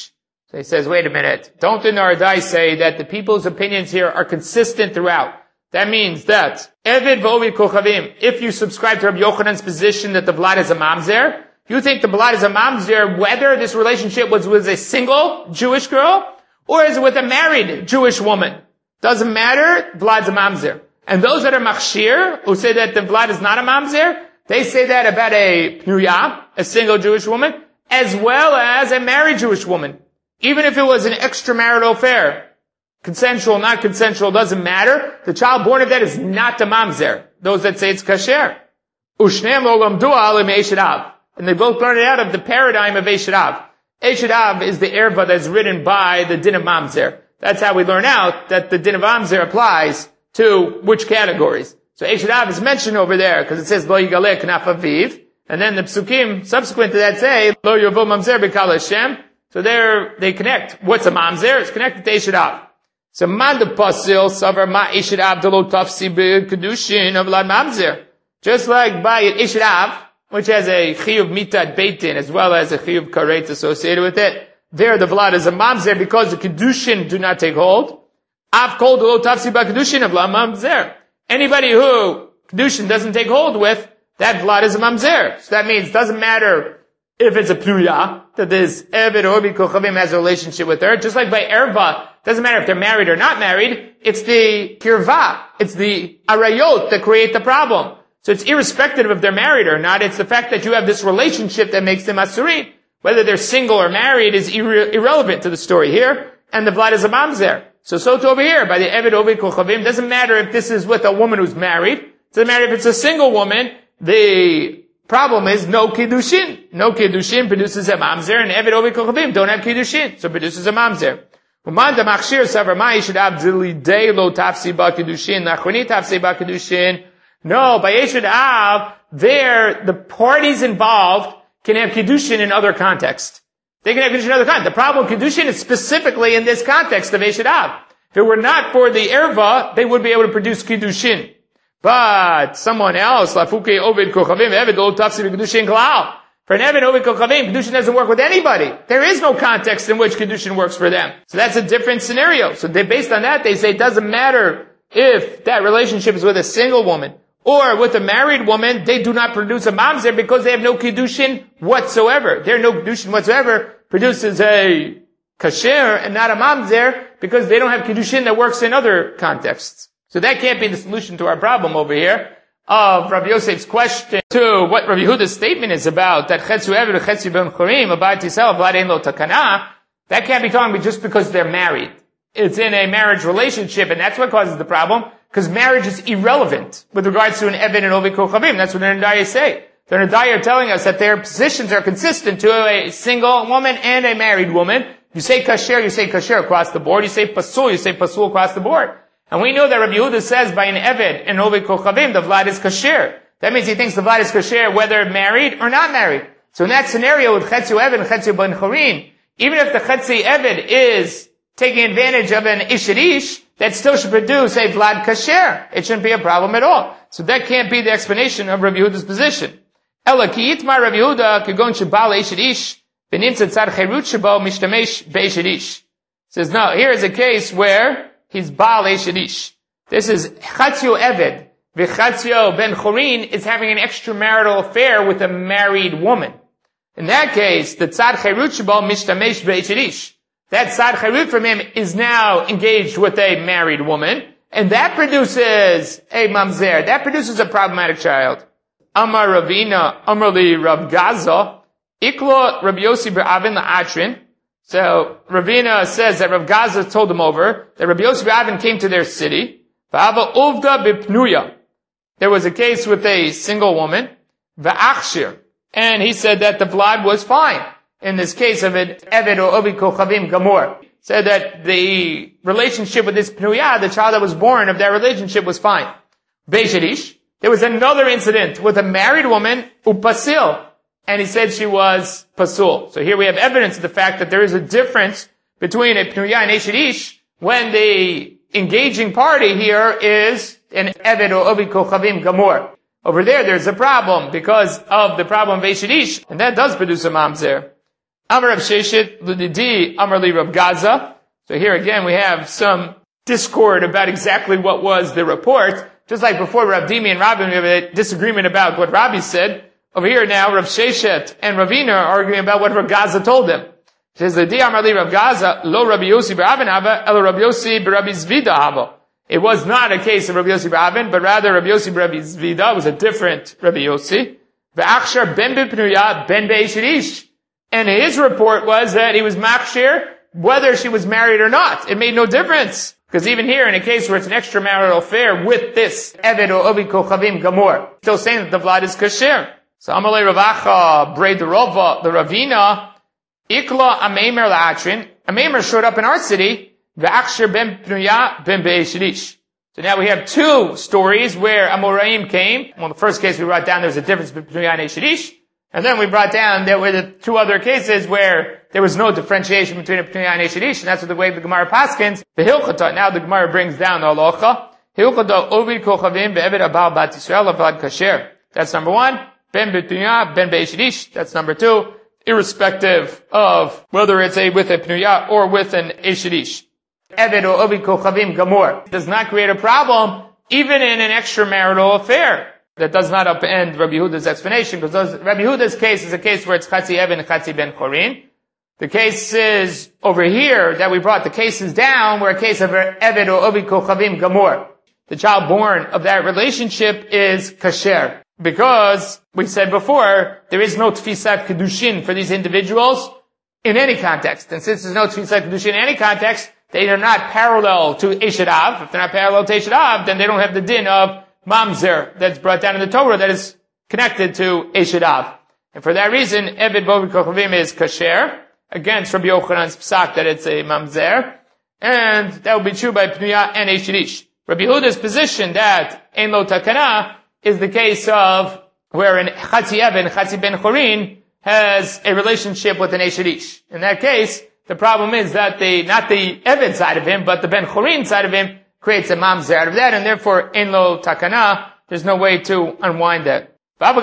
So he says, wait a minute. Don't the Naradai say that the people's opinions here are consistent throughout? That means that Eved v'Ovid Kochavim, if you subscribe to Rabbi Yochanan's position that the blood is a mamzer, you think the blood is a mamzer whether this relationship was with a single Jewish girl or is it with a married Jewish woman? Doesn't matter, blood's a mamzer. And those that are machshir, who say that the blood is not a mamzer, they say that about a pnuya, a single Jewish woman, as well as a married Jewish woman. Even if it was an extramarital affair. Consensual, not consensual, doesn't matter. The child born of that is not a mamzer. Those that say it's kasher. Ushneim lo lamdu alim Eishet Av. And they both learn it out of the paradigm of Eishet Av. Eishet Av is the erva that's written by the din of mamzer. That's how we learn out that the din of mamzer applies to which categories. So Eishet Av is mentioned over there because it says lo yigaleh knaf aviv, and then the psukim subsequent to that say lo yovo mamzer b'kal Hashem. So there they connect. What's a mamzer? It's connected to Eishet Av. So man the pasil savar ma Eishet Av delo tafsi b'kedushin of lad mamzer. Just like by Eishet Av, which has a chiyuv mitat beitin as well as a chiyuv karet associated with it. There the vlad is a mamzer because the kedushin do not take hold. Av kol delo tafsi b'kedushin of lad mamzer. Anybody who kedushin doesn't take hold with, that vlad is a mamzer. So that means it doesn't matter if it's a pnuya, that this Eved or Ovid Kochavim has a relationship with her. Just like by erva, doesn't matter if they're married or not married, it's the kirva, it's the arayot that create the problem. So it's irrespective if they're married or not, it's the fact that you have this relationship that makes them asurin. Whether they're single or married is irre- irrelevant to the story here, and the vlad is a mamzer. So, so to over here, by the Eved Ovid Kochavim, doesn't matter if this is with a woman who's married, doesn't matter if it's a single woman, the problem is no kiddushin. No kiddushin produces a mamzer, and Eved Ovid Kochavim don't have kiddushin, so produces a mamzer. Uman da machshir savar ma Eishet Av zilidei lo tafsi ba kiddushin, nachroni tafsi ba kiddushin. No, by Eishet Av, there, the parties involved can have kiddushin in other contexts. They can have kiddushin in other contexts. The problem with kiddushin is specifically in this context of Eishet Av. If it were not for the erva, they would be able to produce kiddushin. But someone else, lafuke Ovid Kochavim, Eved lo tafsi b'kedushin klal. For an Eved Ovid Kochavim, Kedushin doesn't work with anybody. There is no context in which Kedushin works for them. So that's a different scenario. So they, based on that, they say it doesn't matter if that relationship is with a single woman or with a married woman, they do not produce a mamzer because they have no Kedushin whatsoever. Their no Kedushin whatsoever produces a kasher and not a mamzer because they don't have Kedushin that works in other contexts. So that can't be the solution to our problem over here of Rabbi Yosef's question to what Rabbi Yehuda's statement is about, that Chetzu Eved, Chetzu Ben Chorim, Abayit Yisrael, Vlad Ein Lo Takana. That can't be talking about just because they're married. It's in a marriage relationship, and that's what causes the problem, because marriage is irrelevant with regards to an Eved and Ovid Kochavim. That's what the Nerdaya say. The Nerdaya are telling us that their positions are consistent to a single woman and a married woman. You say kasher, you say kasher across the board. You say pasul, you say pasul across the board. And we know that Rabbi Yehuda says by an Eved and Ovid Kochavim, the Vlad is kasher. That means he thinks the Vlad is kasher whether married or not married. So in that scenario with Chetzu Eved and Chetzu Ben Chorim, even if the Chetzi Eved is taking advantage of an Ishadish, that still should produce a Vlad kasher. It shouldn't be a problem at all. So that can't be the explanation of Rabbi Yehuda's position. Ela ki yitmar Rabbi Yehuda kegon shebal Ishadish v'nimtza tzad cherut shebo mishtamesh be'Ishadish. Says no, here is a case where he's Baal Eshadish. This is Chatzio Eved. V'Chatzio Ben Chorin is having an extramarital affair with a married woman. In that case, the Tzad Cherut Shebo Mishtamesh Be'Eshadish. That Tzad Cherut from him is now engaged with a married woman, and that produces a mamzer. That produces a problematic child. Amar Ravina, Amar Li Rav Gaza, Iklo Rabbi Yossi B'Avin La'atrin. So Ravina says that Rav Gaza told them over that Rabbi Yosef Avin came to their city. V'ava uvda b'pnuya. There was a case with a single woman. V'achshir. And he said that the vlad was fine. In this case of it, Eved or Ovid Kochavim Gamor. Said that the relationship with this pnuya, the child that was born of that relationship was fine. Beishadish. There was another incident with a married woman, upasil. And he said she was pasul. So here we have evidence of the fact that there is a difference between a pnuya and eshadish when the engaging party here is an Eved or Ovid Kochavim Gamor. Over there, there's a problem because of the problem of eshadish, and that does produce a mamzer. Amar Rav Sheshet, L'Didi, Amar Li Rav Gaza. So here again we have some discord about exactly what was the report. Just like before Rav Dimi and Rabbi, we have a disagreement about what Rabbi said. Over here now, Rav Sheshet and Ravina are arguing about what Rav Gaza told them. It says, L'Di Amar Li Rav Gaza, Lo Rabbi Yossi B'Ravin Hava, Elo Rabbi Yossi B'Rabbi Zvida Hava. It was not a case of Rabbi Yossi B'Ravin, but rather Rabbi Yossi B'Rabbi Zvida. It was a different Rabbi Yossi. V'achshar ben b'pnuya ben be'eshirish. And his report was that he was makshir whether she was married or not. It made no difference. Because even here, in a case where it's an extramarital affair with this Eved or Ovi Kochavim Gamor, still saying that the vlad is kasher. So Amalei Ravacha, Brei the Rova, the Ravina, Ikla Ameimer La'atrin. Ameimer showed up in our city, V'achshir ben pnuya ben be'eshirish. So now we have two stories where Amoraim came. Well, in the first case we brought down there's a difference between pnuya and eshirish. And then we brought down there were the two other cases where there was no differentiation between a pnuya and eshirish, and that's what the way the Gemara paskins. The Hilchata, now the Gemara brings down the halacha. Hilchata ovid kochavim ve'eved abal bat Yisrael avad kasher. That's number one. Ben b'pnuya, ben be'eshirish. That's number two. Irrespective of whether it's a with a pnuya or with an eshirish. Eved or ovid kochavim gamor does not create a problem even in an extramarital affair. That does not upend Rabbi Yehuda's explanation, because those, Rabbi Yehuda's case is a case where it's Chatzi Eben and Chatzi Ben Chorin. The case is over here that we brought the cases down where a case of Eved or Ovid Kochavim Gamor. The child born of that relationship is kasher. Because, we said before, there is no Tfisat Kedushin for these individuals in any context. And since there's no Tfisat Kedushin in any context, they are not parallel to Eshet Av. If they're not parallel to Eshet Av, then they don't have the din of Mamzer that's brought down in the Torah that is connected to Eshet Av. And for that reason, Eved Bovid Kochavim is kasher, against Rabbi Yochanan's psak that it's a Mamzer, and that would be true by Pnuya and Eshirish. Rabbi Yehuda's position that Ein Lo Takana is the case of where an Chatzi Even, Chatzi Ben Chorin, has a relationship with an Eshirish. In that case, the problem is that the, not the Eved side of him, but the Ben Chorin side of him creates a mamzer out of that, and therefore, in lo takana, there's no way to unwind that.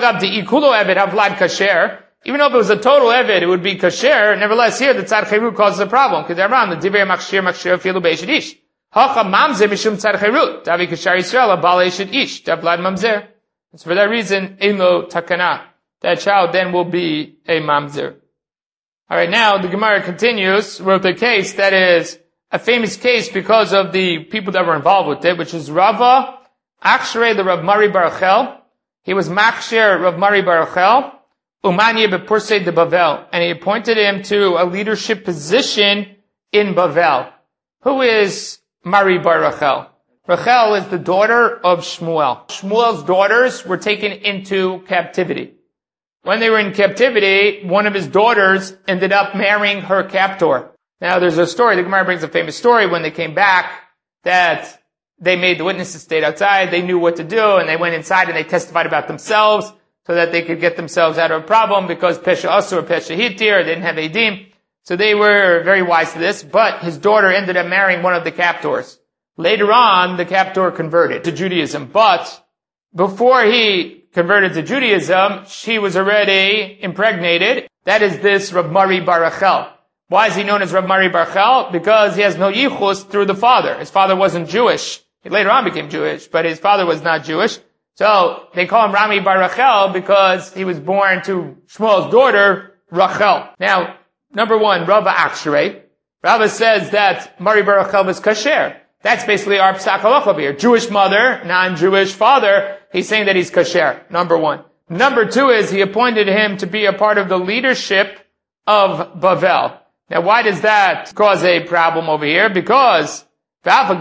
Even though if it was a total eved, it would be kasher. Nevertheless, here the tzad cherut causes a problem, because they're around the divrei makshir makshir filu be'eshedish. Hacha mamzer mishum tzad cherut. Tavi kashar Yisrael abal eshedish. Davlad mamzer. So for that reason, in lo takana, that child then will be a mamzer. All right, now the Gemara continues with a case that is a famous case because of the people that were involved with it, which is Rava Akshrei the Rav Mari Barachel. He was Machsher Rav Mari Barachel, Umanye Bepursei de Bavel, and he appointed him to a leadership position in Bavel. Who is Mari Barachel? Rachel is the daughter of Shmuel. Shmuel's daughters were taken into captivity. When they were in captivity, one of his daughters ended up marrying her captor. Now, there's a story, the Gemara brings a famous story when they came back, that they made the witnesses stayed outside, they knew what to do, and they went inside and they testified about themselves, so that they could get themselves out of a problem, because Pesha Asur, Pesha Hitir, they didn't have Eidim. So they were very wise to this, but his daughter ended up marrying one of the captors. Later on, the captor converted to Judaism, but before he converted to Judaism, she was already impregnated. That is this Rav Mari Barachel. Why is he known as Rav Mari Barachel? Because he has no yichus through the father. His father wasn't Jewish. He later on became Jewish, but his father was not Jewish. So they call him Rami Barachel because he was born to Shmuel's daughter, Rachel. Now, number one, Rava Akshrei. Rava says that Mari Barachel was kasher. That's basically our psak halacha here. Jewish mother, non-Jewish father. He's saying that he's kasher. Number one. Number two is he appointed him to be a part of the leadership of Bavel. Now, why does that cause a problem over here? Because, even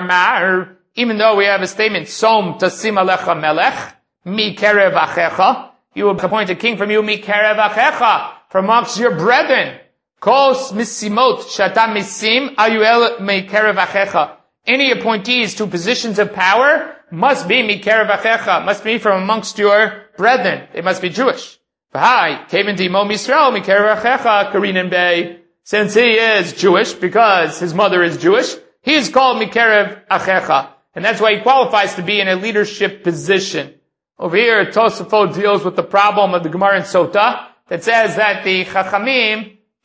though we have a statement, Som tasim alecha melech, mi kerev achecha, you will appoint a king from you, mi kerev achecha, from amongst your brethren. Kos misimot shata misim, ayuel mi kerev achecha. Any appointees to positions of power must be mi kerev achecha, must be from amongst your brethren. They must be Jewish. V'hai, keven dimo misrael, mi kerev achecha, karinen bey. Since he is Jewish, because his mother is Jewish, he is called Mikerev Achecha. And that's why he qualifies to be in a leadership position. Over here, Tosafot deals with the problem of the Gemara in Sota, that says that the Chachamim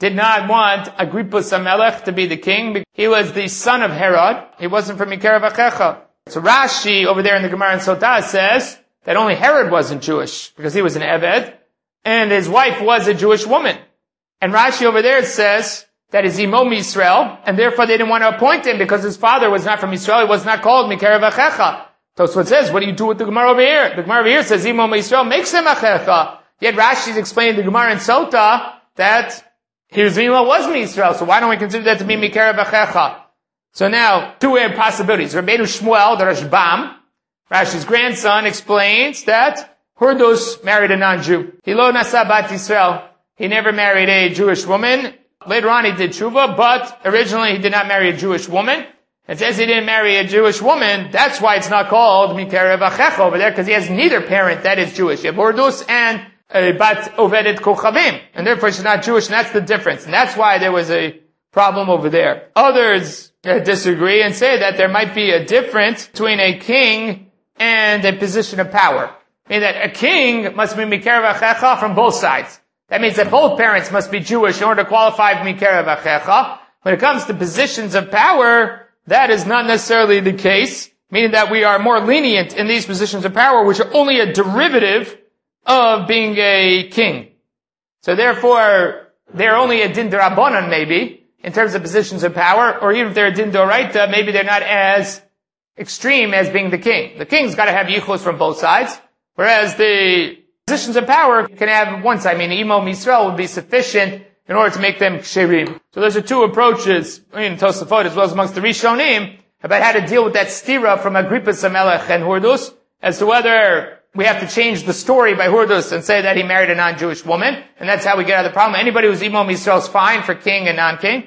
did not want Agrippus HaMelech to be the king. He was the son of Herod. He wasn't from Mikarev Achecha. So Rashi over there in the Gemara in Sotah says that only Herod wasn't Jewish because he was an Eved, and his wife was a Jewish woman. And Rashi over there says that is Imo Yisrael, and therefore they didn't want to appoint him because his father was not from Yisrael. He was not called Mikarev Achecha. Tosfot says, what do you do with the Gemara over here? The Gemara over here says Imo Yisrael makes him Achecha. Yet Rashi is explaining the Gemara in Sotah that his Imo was Yisrael. So why don't we consider that to be Mikarev Achecha? So now, two possibilities. Rabbeinu Shmuel, the Rashbam, Rashi's grandson, explains that Hurdus married a non-Jew. He lo nasa bat Yisrael. He never married a Jewish woman. Later on he did tshuva, but originally he did not marry a Jewish woman. And since he didn't marry a Jewish woman, that's why it's not called Mikarev Achecha over there, because he has neither parent that is Jewish. You have Hurdus and a Bat Ovedet Kochavim. And therefore she's not Jewish, and that's the difference. And that's why there was a problem over there. Others uh, disagree and say that there might be a difference between a king and a position of power. Meaning that a king must be Mikarev Achecha from both sides. That means that both parents must be Jewish in order to qualify for Mikarev Achecha. When it comes to positions of power, that is not necessarily the case, meaning that we are more lenient in these positions of power, which are only a derivative of being a king. So therefore, they're only a din d'Rabbanan maybe, in terms of positions of power, or even if they're a din d'Oraita, maybe they're not as extreme as being the king. The king's got to have yichus from both sides, whereas the positions of power can have one side, meaning Imo Yisrael would be sufficient in order to make them ksherim. So those are two approaches in Tosafot as well as amongst the Rishonim about how to deal with that stira from Agrippus HaMelech and Hurdus, as to whether we have to change the story by Hurdus and say that he married a non-Jewish woman, and that's how we get out of the problem. Anybody who's Imo Yisrael is fine for king and non-king.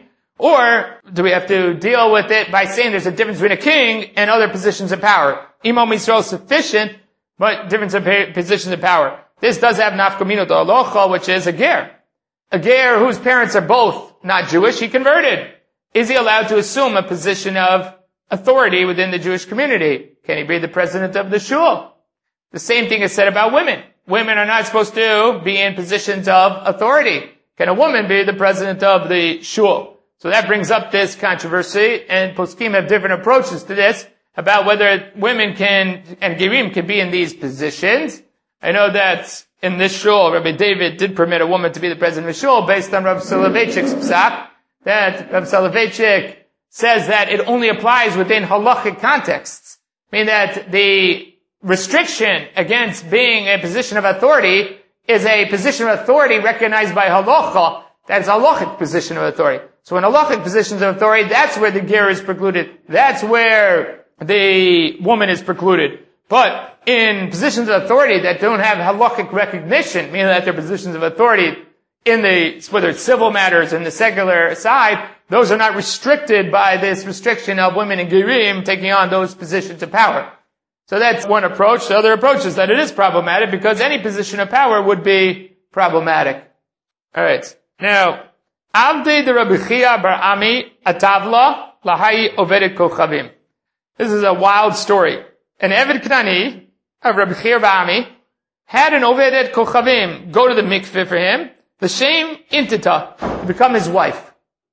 Or do we have to deal with it by saying there's a difference between a king and other positions of power? Imo Yisrael is sufficient, but difference of positions of power. This does have nafkamino d'alocha, which is a ger. A ger whose parents are both not Jewish, he converted. Is he allowed to assume a position of authority within the Jewish community? Can he be the president of the shul? The same thing is said about women. Women are not supposed to be in positions of authority. Can a woman be the president of the shul? So that brings up this controversy, and poskim have different approaches to this about whether women can and gerim can be in these positions. I know that in this shul, Rabbi David did permit a woman to be the president of the shul based on Rabbi Soloveitchik's psak. That Rabbi Soloveitchik says that it only applies within halachic contexts, meaning that the restriction against being a position of authority is a position of authority recognized by halacha. That is a halachic position of authority. So in halachic positions of authority, that's where the ger is precluded. That's where the woman is precluded. But in positions of authority that don't have halachic recognition, meaning that they're positions of authority in the, whether it's civil matters in the secular side, those are not restricted by this restriction of women and gerim taking on those positions of power. So that's one approach. The other approach is that it is problematic because any position of power would be problematic. Alright. Now, Avdei de Rabbi Chia bar Ami atavla lahai ovedet kochavim. This is a wild story. An Eved Knani of Rabbi Chia bar Ami had an ovedet kochavim go to the mikveh for him, the same intita, to become his wife.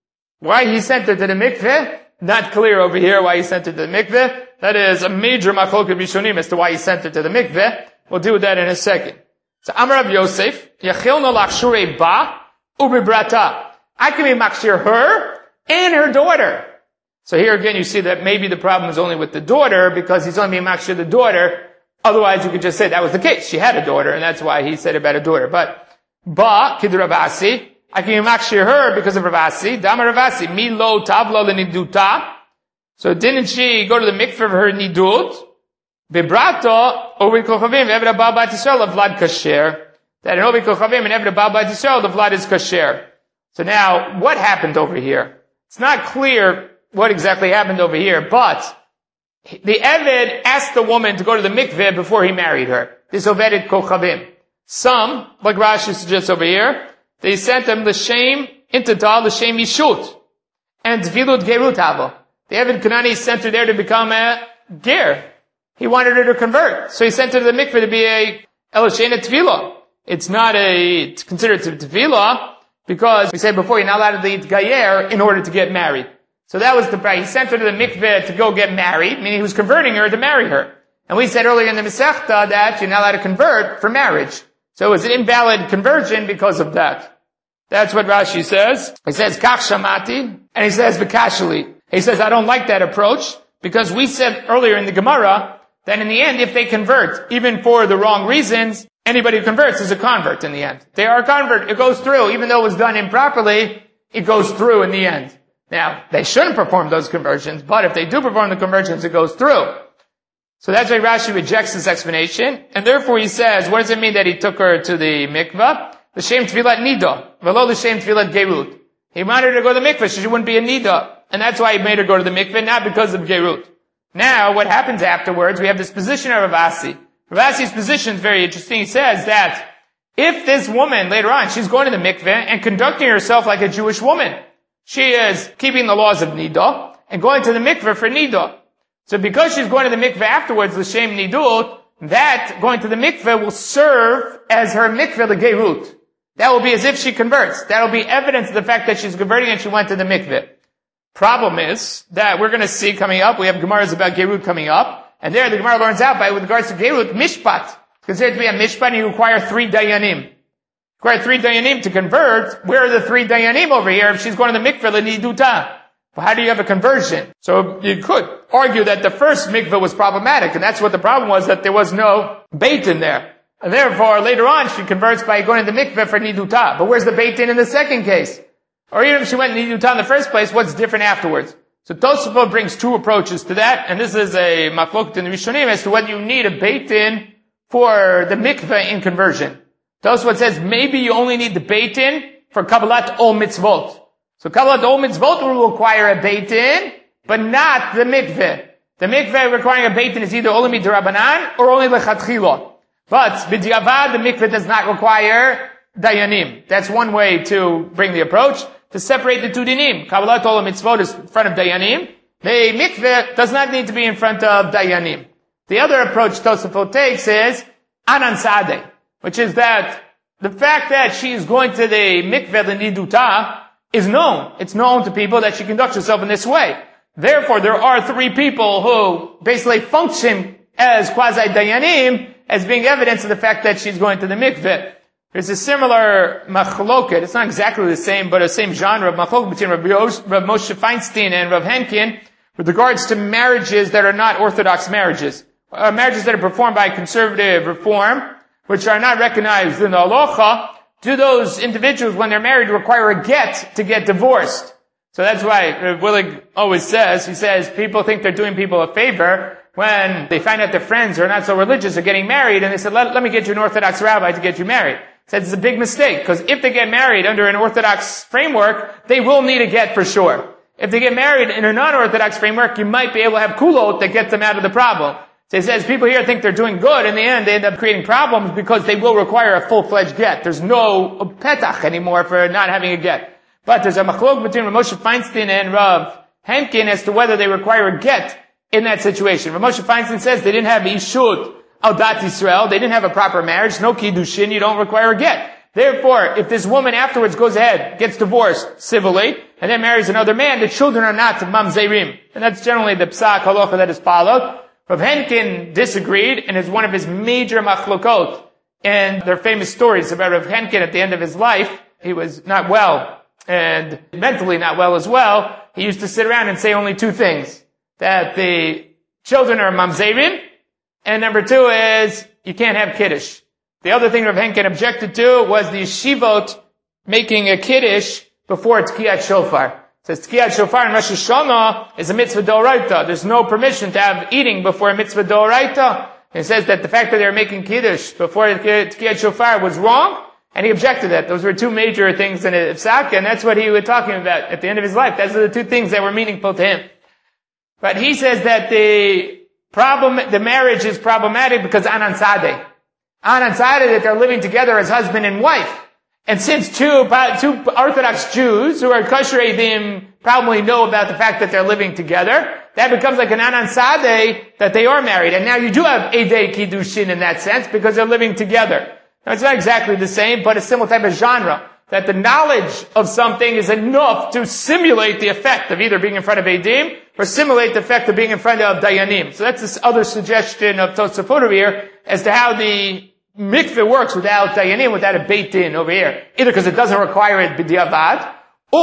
Why he sent her to the mikveh? Not clear over here why he sent her to the mikveh. That is a major machloket rishonim as to why he sent her to the mikveh. We'll deal with that in a second. So Amar Rav Yosef, Yachilna lachshurei ba ubibrata. I can be makshir her and her daughter. So here again you see that maybe the problem is only with the daughter because he's only being makshir the daughter. Otherwise you could just say that was the case. She had a daughter and that's why he said about a daughter. But ba kid Ravasi, I can be makshir her because of Ravasi. Dama Ravasi, mi lo tavla leniduta. So didn't she go to the mikveh for her nidut? Bebrato ovid kochavim eved abal bat Yisrael vlad kasher. That in ovid kochavim and eved abal bat Yisrael the vlad is kasher. So now, what happened over here? It's not clear what exactly happened over here, but the Eved asked the woman to go to the mikveh before he married her. This Ovedet Kochavim. Some, like Rashi suggests over here, they sent him the shame intadal, the shame Yishut, and Tvilut Gerut Hava. The Eved Kanani sent her there to become a ger. He wanted her to convert. So he sent her to the mikveh to be a Eloshena Tvilah. It's not a, it's considered Tvilah, because we said before you're not allowed to eat gayer in order to get married. So that was the pray. He sent her to the mikveh to go get married, meaning he was converting her to marry her. And we said earlier in the Masechta that you're not allowed to convert for marriage. So it was an invalid conversion because of that. That's what Rashi says. He says, Kach Shamati, and he says, V'kashali. He says, I don't like that approach, because we said earlier in the Gemara that in the end, if they convert, even for the wrong reasons, anybody who converts is a convert in the end. They are a convert. It goes through. Even though it was done improperly, it goes through in the end. Now, they shouldn't perform those conversions, but if they do perform the conversions, it goes through. So that's why Rashi rejects this explanation, and therefore he says, what does it mean that he took her to the mikvah? L'shem tfilat nida, v'lo l'shem tfilat gerut. He wanted her to go to the mikvah so she wouldn't be a nida, and that's why he made her go to the mikvah, not because of gerut. Now, what happens afterwards, we have this position of Rav Asi. Rav Asi's position is very interesting. He says that if this woman, later on, she's going to the mikveh and conducting herself like a Jewish woman, she is keeping the laws of nida and going to the mikveh for nida. So because she's going to the mikveh afterwards, l'shem nidut, that going to the mikveh will serve as her mikveh l'gerut. That will be as if she converts. That will be evidence of the fact that she's converting and she went to the mikveh. Problem is that we're going to see coming up, we have Gemaras about gerut coming up, and there the Gemara learns out by with regards to gerut, mishpat. It's considered to be a mishpat, and you require three dayanim. You require three dayanim to convert. Where are the three dayanim over here if she's going to the mikveh l'niduta? Well, how do you have a conversion? So you could argue that the first mikveh was problematic, and that's what the problem was, that there was no beit in there. And therefore, later on, she converts by going to the mikveh for niduta. But where's the beit in in the second case? Or even if she went to niduta in the first place, what's different afterwards? So Tosafot brings two approaches to that, and this is a machloket in the Rishonim as to whether you need a beit in for the mikveh in conversion. Tosafot says maybe you only need the beit in for kabbalat ol mitzvot. So Kabbalat Ol Mitzvot will require a Beit Din, but not the mikveh. The mikveh requiring a Beit Din is either only midrabanan or only lechatchila. But b'diavad, the mikveh does not require dayanim. That's one way to bring the approach, to separate the two dinim. Kabbalat Ol Mitzvot is in front of dayanim. The mikveh does not need to be in front of dayanim. The other approach Tosafot takes is anan sadeh, which is that the fact that she is going to the mikveh, the niduta, is known. It's known to people that she conducts herself in this way. Therefore, there are three people who basically function as quasi-dayanim, as being evidence of the fact that she's going to the mikveh. There's a similar machloket. It's not exactly the same, but a same genre of machloket between Rav Moshe Feinstein and Rav Henkin with regards to marriages that are not Orthodox marriages. Uh, marriages that are performed by conservative reform, which are not recognized in the halacha. Do those individuals, when they're married, require a get to get divorced? So that's why Rav Willig always says, he says, people think they're doing people a favor when they find out their friends who are not so religious are getting married, and they said, let, let me get you an Orthodox rabbi to get you married. He says it's a big mistake, because if they get married under an Orthodox framework, they will need a get for sure. If they get married in a non-Orthodox framework, you might be able to have kulot that gets them out of the problem. So he says people here think they're doing good. In the end, they end up creating problems because they will require a full-fledged get. There's no petach anymore for not having a get. But there's a machlok between Rav Moshe Feinstein and Rav Henkin as to whether they require a get in that situation. Rav Moshe Feinstein says they didn't have ishut al dat Yisrael. They didn't have a proper marriage. No kiddushin. You don't require a get. Therefore, if this woman afterwards goes ahead, gets divorced civilly, and then marries another man, the children are not mamzerim. And that's generally the psak halacha that is followed. Rav Henkin disagreed, and is one of his major machlokot. And there are famous stories about Rav Henkin at the end of his life. He was not well, and mentally not well as well. He used to sit around and say only two things. That the children are mamzerim, and number two is, you can't have kiddush. The other thing Rav Henkin objected to was the yeshivot making a kiddush before Tkiyat Shofar. It says Tkiyat Shofar in Rosh Hashanah is a mitzvah d'oraita. There's no permission to have eating before a mitzvah d'oraita. It says that the fact that they were making kiddush before Tkiyat Shofar was wrong, and he objected to that. Those were two major things in Ipsak, and that's what he was talking about at the end of his life. Those are the two things that were meaningful to him. But he says that the problem, the marriage is problematic because anan sadeh. Anan sadeh, that they're living together as husband and wife. And since two, two Orthodox Jews who are kosher edim probably know about the fact that they're living together, that becomes like an anan sadeh that they are married. And now you do have edei kiddushin in that sense because they're living together. Now it's not exactly the same, but a similar type of genre. that the knowledge of something is enough to simulate the effect of either being in front of Beit Din or simulate the effect of being in front of Dayanim. So that's this other suggestion of Tosafot over here as to how the mikveh works without Dayanim, without a Beit Din over here. Either because it doesn't require it b'diavad,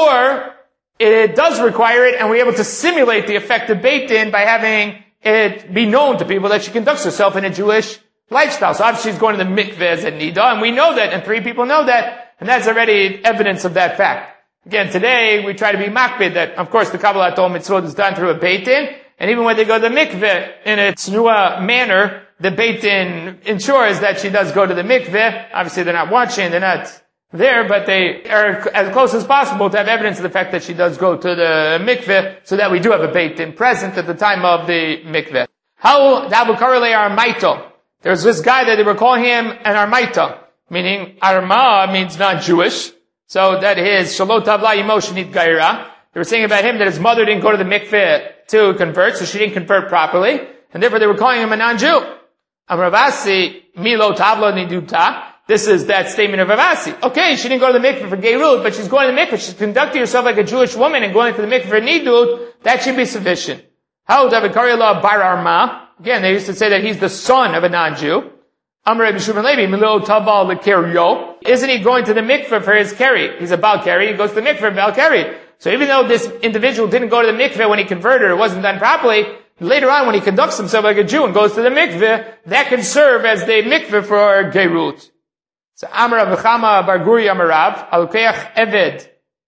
or it does require it and we're able to simulate the effect of Beit Din by having it be known to people that she conducts herself in a Jewish lifestyle. So obviously she's going to the mikveh as a nida, and we know that, and three people know that, and that's already evidence of that fact. Again, today we try to be makbid that, of course, the Kabbalah Tol Mitzvot is done through a Beit Din, and even when they go to the mikveh in a tznuah manner, the Beit Din ensures that she does go to the mikveh. Obviously they're not watching, they're not there, but they are as close as possible to have evidence of the fact that she does go to the mikveh, so that we do have a Beit Din present at the time of the mikveh. How Dabu Karele Armaito? There's this guy that they were calling him an Armaita, meaning Arma means not Jewish, so that his Shalot Tavla Yimosh Nit Gaira. They were saying about him that his mother didn't go to the mikveh to convert, so she didn't convert properly, and therefore they were calling him a non-Jew. Amravasi Milo Tavla Niduta. This is that statement of Ravasi. Okay, she didn't go to the mikveh for Geirut, but she's going to the mikveh. She's conducting herself like a Jewish woman and going to the mikveh for Nidut. That should be sufficient. How David Kariyallah Bar Arma? Again, they used to say that he's the son of a non-Jew. Amar Rabbi Shimon Levi, Milo Tabal Lekerio. Isn't he going to the mikveh for his keri? He's a Baal keri. He goes to the mikveh for Baal keri. So even though this individual didn't go to the mikveh when he converted, or it wasn't done properly, later on when he conducts himself like a Jew and goes to the mikveh, that can serve as the mikveh for Geirut. So Amar Avchama Bar Guri Amarav, Alukeach Eved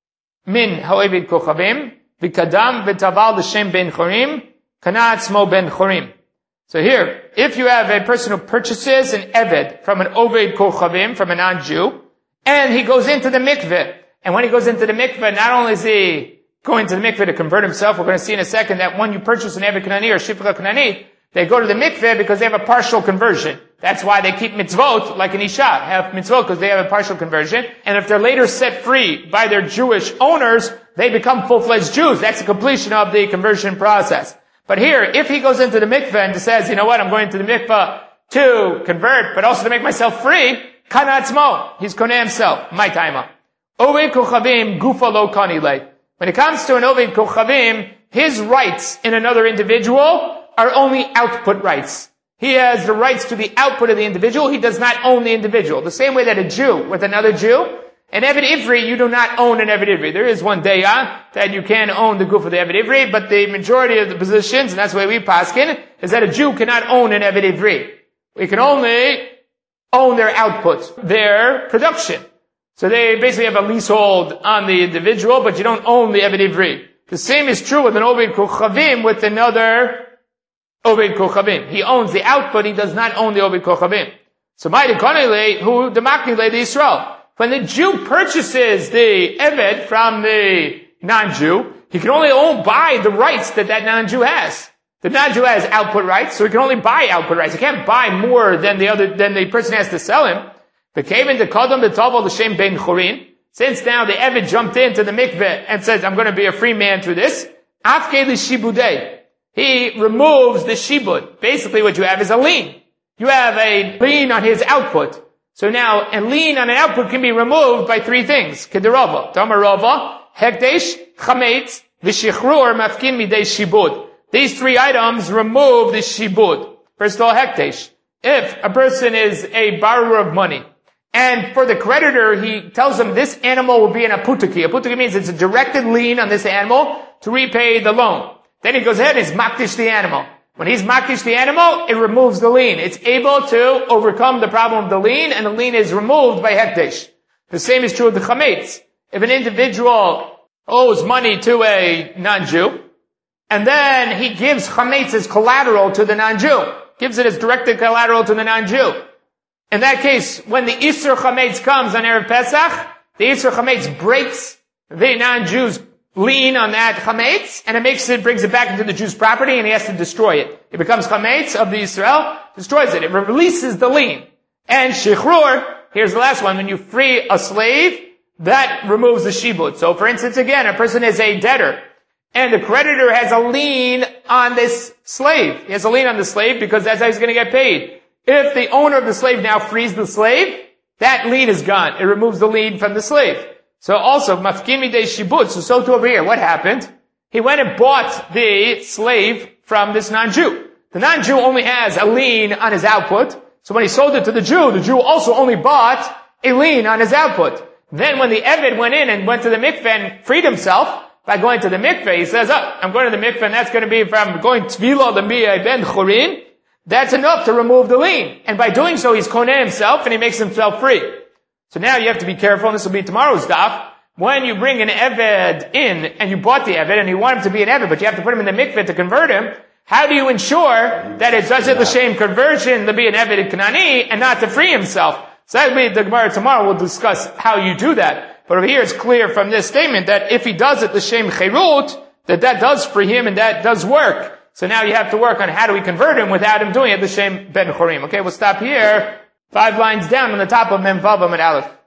Min Ha'Eved Kochavim, V'Kadam V'Taval L'Shem Ben Chorim, Kana Atzmo Ben Chorim. So here, if you have a person who purchases an Eved from an Oved Kochavim, from a non-Jew, and he goes into the mikveh, and when he goes into the mikveh, not only is he going to the mikveh to convert himself, we're going to see in a second that when you purchase an Eved Kanani or Shifra Kanani, they go to the mikveh because they have a partial conversion. That's why they keep mitzvot like an isha, have mitzvot because they have a partial conversion. And if they're later set free by their Jewish owners, they become full-fledged Jews. That's the completion of the conversion process. But here, if he goes into the mikveh and says, you know what, I'm going to the mikveh to convert, but also to make myself free, kana atzmo, he's koneh himself, my timer. Oved kochavim gufa lo kanile. When it comes to an oved kochavim, his rights in another individual are only output rights. He has the rights to the output of the individual. He does not own the individual. The same way that a Jew with another Jew, an Eved Ivri, you do not own an Eved Ivri. There is one daya that you can own the goof of the Eved Ivri, but the majority of the positions, and that's the way we paskin, is that a Jew cannot own an Eved Ivri. We can only own their output, their production. So they basically have a leasehold on the individual, but you don't own the Eved Ivri. The same is true with an Oved Kochavim with another Oved Kochavim. He owns the output, he does not own the Oved Kochavim. So Ma'id Konele, who Demaknile the Israel. When the Jew purchases the Eved from the non-Jew, he can only own buy the rights that that non-Jew has. The non-Jew has output rights, so he can only buy output rights. He can't buy more than the other, than the person has to sell him. The Kaven the Kodam the Taval L'Shem Ben Chorin. Since now the Eved jumped into the mikveh and says, I'm going to be a free man through this. Afke L'Shibudei. He removes the shibud. Basically what you have is a lien. You have a lien on his output. So now, a lien on an output can be removed by three things. Kedarava, Tamarava, Hekdesh, Chametz, V'Shichrur, Mafkin Midei Shibud. These three items remove the shibud. First of all, Hekdesh. If a person is a borrower of money, and for the creditor, he tells him this animal will be an aputaki. Aputaki means it's a directed lien on this animal to repay the loan. Then he goes ahead and he's makdish the animal. When he's makdish the animal, it removes the lien. It's able to overcome the problem of the lien, and the lien is removed by hekdesh. The same is true of the chametz. If an individual owes money to a non-Jew, and then he gives chametz as collateral to the non-Jew, gives it as directed collateral to the non-Jew. In that case, when the Isser chametz comes on Erev Pesach, the Isser chametz breaks the non-Jew's lien on that chametz, and it makes it, brings it back into the Jew's property, and he has to destroy it. It becomes chametz of the Israel, destroys it. It releases the lien. And shichrur, here's the last one, when you free a slave, that removes the shibud. So for instance, again, a person is a debtor, and the creditor has a lien on this slave. He has a lien on the slave because that's how he's going to get paid. If the owner of the slave now frees the slave, that lien is gone. It removes the lien from the slave. So also, mafkin midei shibut, so so too over here, what happened? He went and bought the slave from this non-Jew. The non-Jew only has a lien on his output, so when he sold it to the Jew, the Jew also only bought a lien on his output. Then when the Eved went in and went to the mikveh and freed himself by going to the mikveh, he says, oh, I'm going to the mikveh and that's going to be if I'm going tvila l'miyah ben chorin, that's enough to remove the lien. And by doing so, he's koneh himself and he makes himself free. So now you have to be careful, and this will be tomorrow's daf. When you bring an Eved in, and you bought the Eved, and you want him to be an Eved, but you have to put him in the mikveh to convert him, how do you ensure that it's Zazit L'Shem conversion to be an Eved Knani, and not to free himself? So that'll be the Gemara tomorrow. We'll discuss how you do that. But over here it's clear from this statement that if he does it L'Shem Cherut, that that does free him, and that does work. So now you have to work on how do we convert him without him doing it L'Shem Ben Chorim. Okay, we'll stop here. Five lines down on the top of Mem Vav Amud Aleph.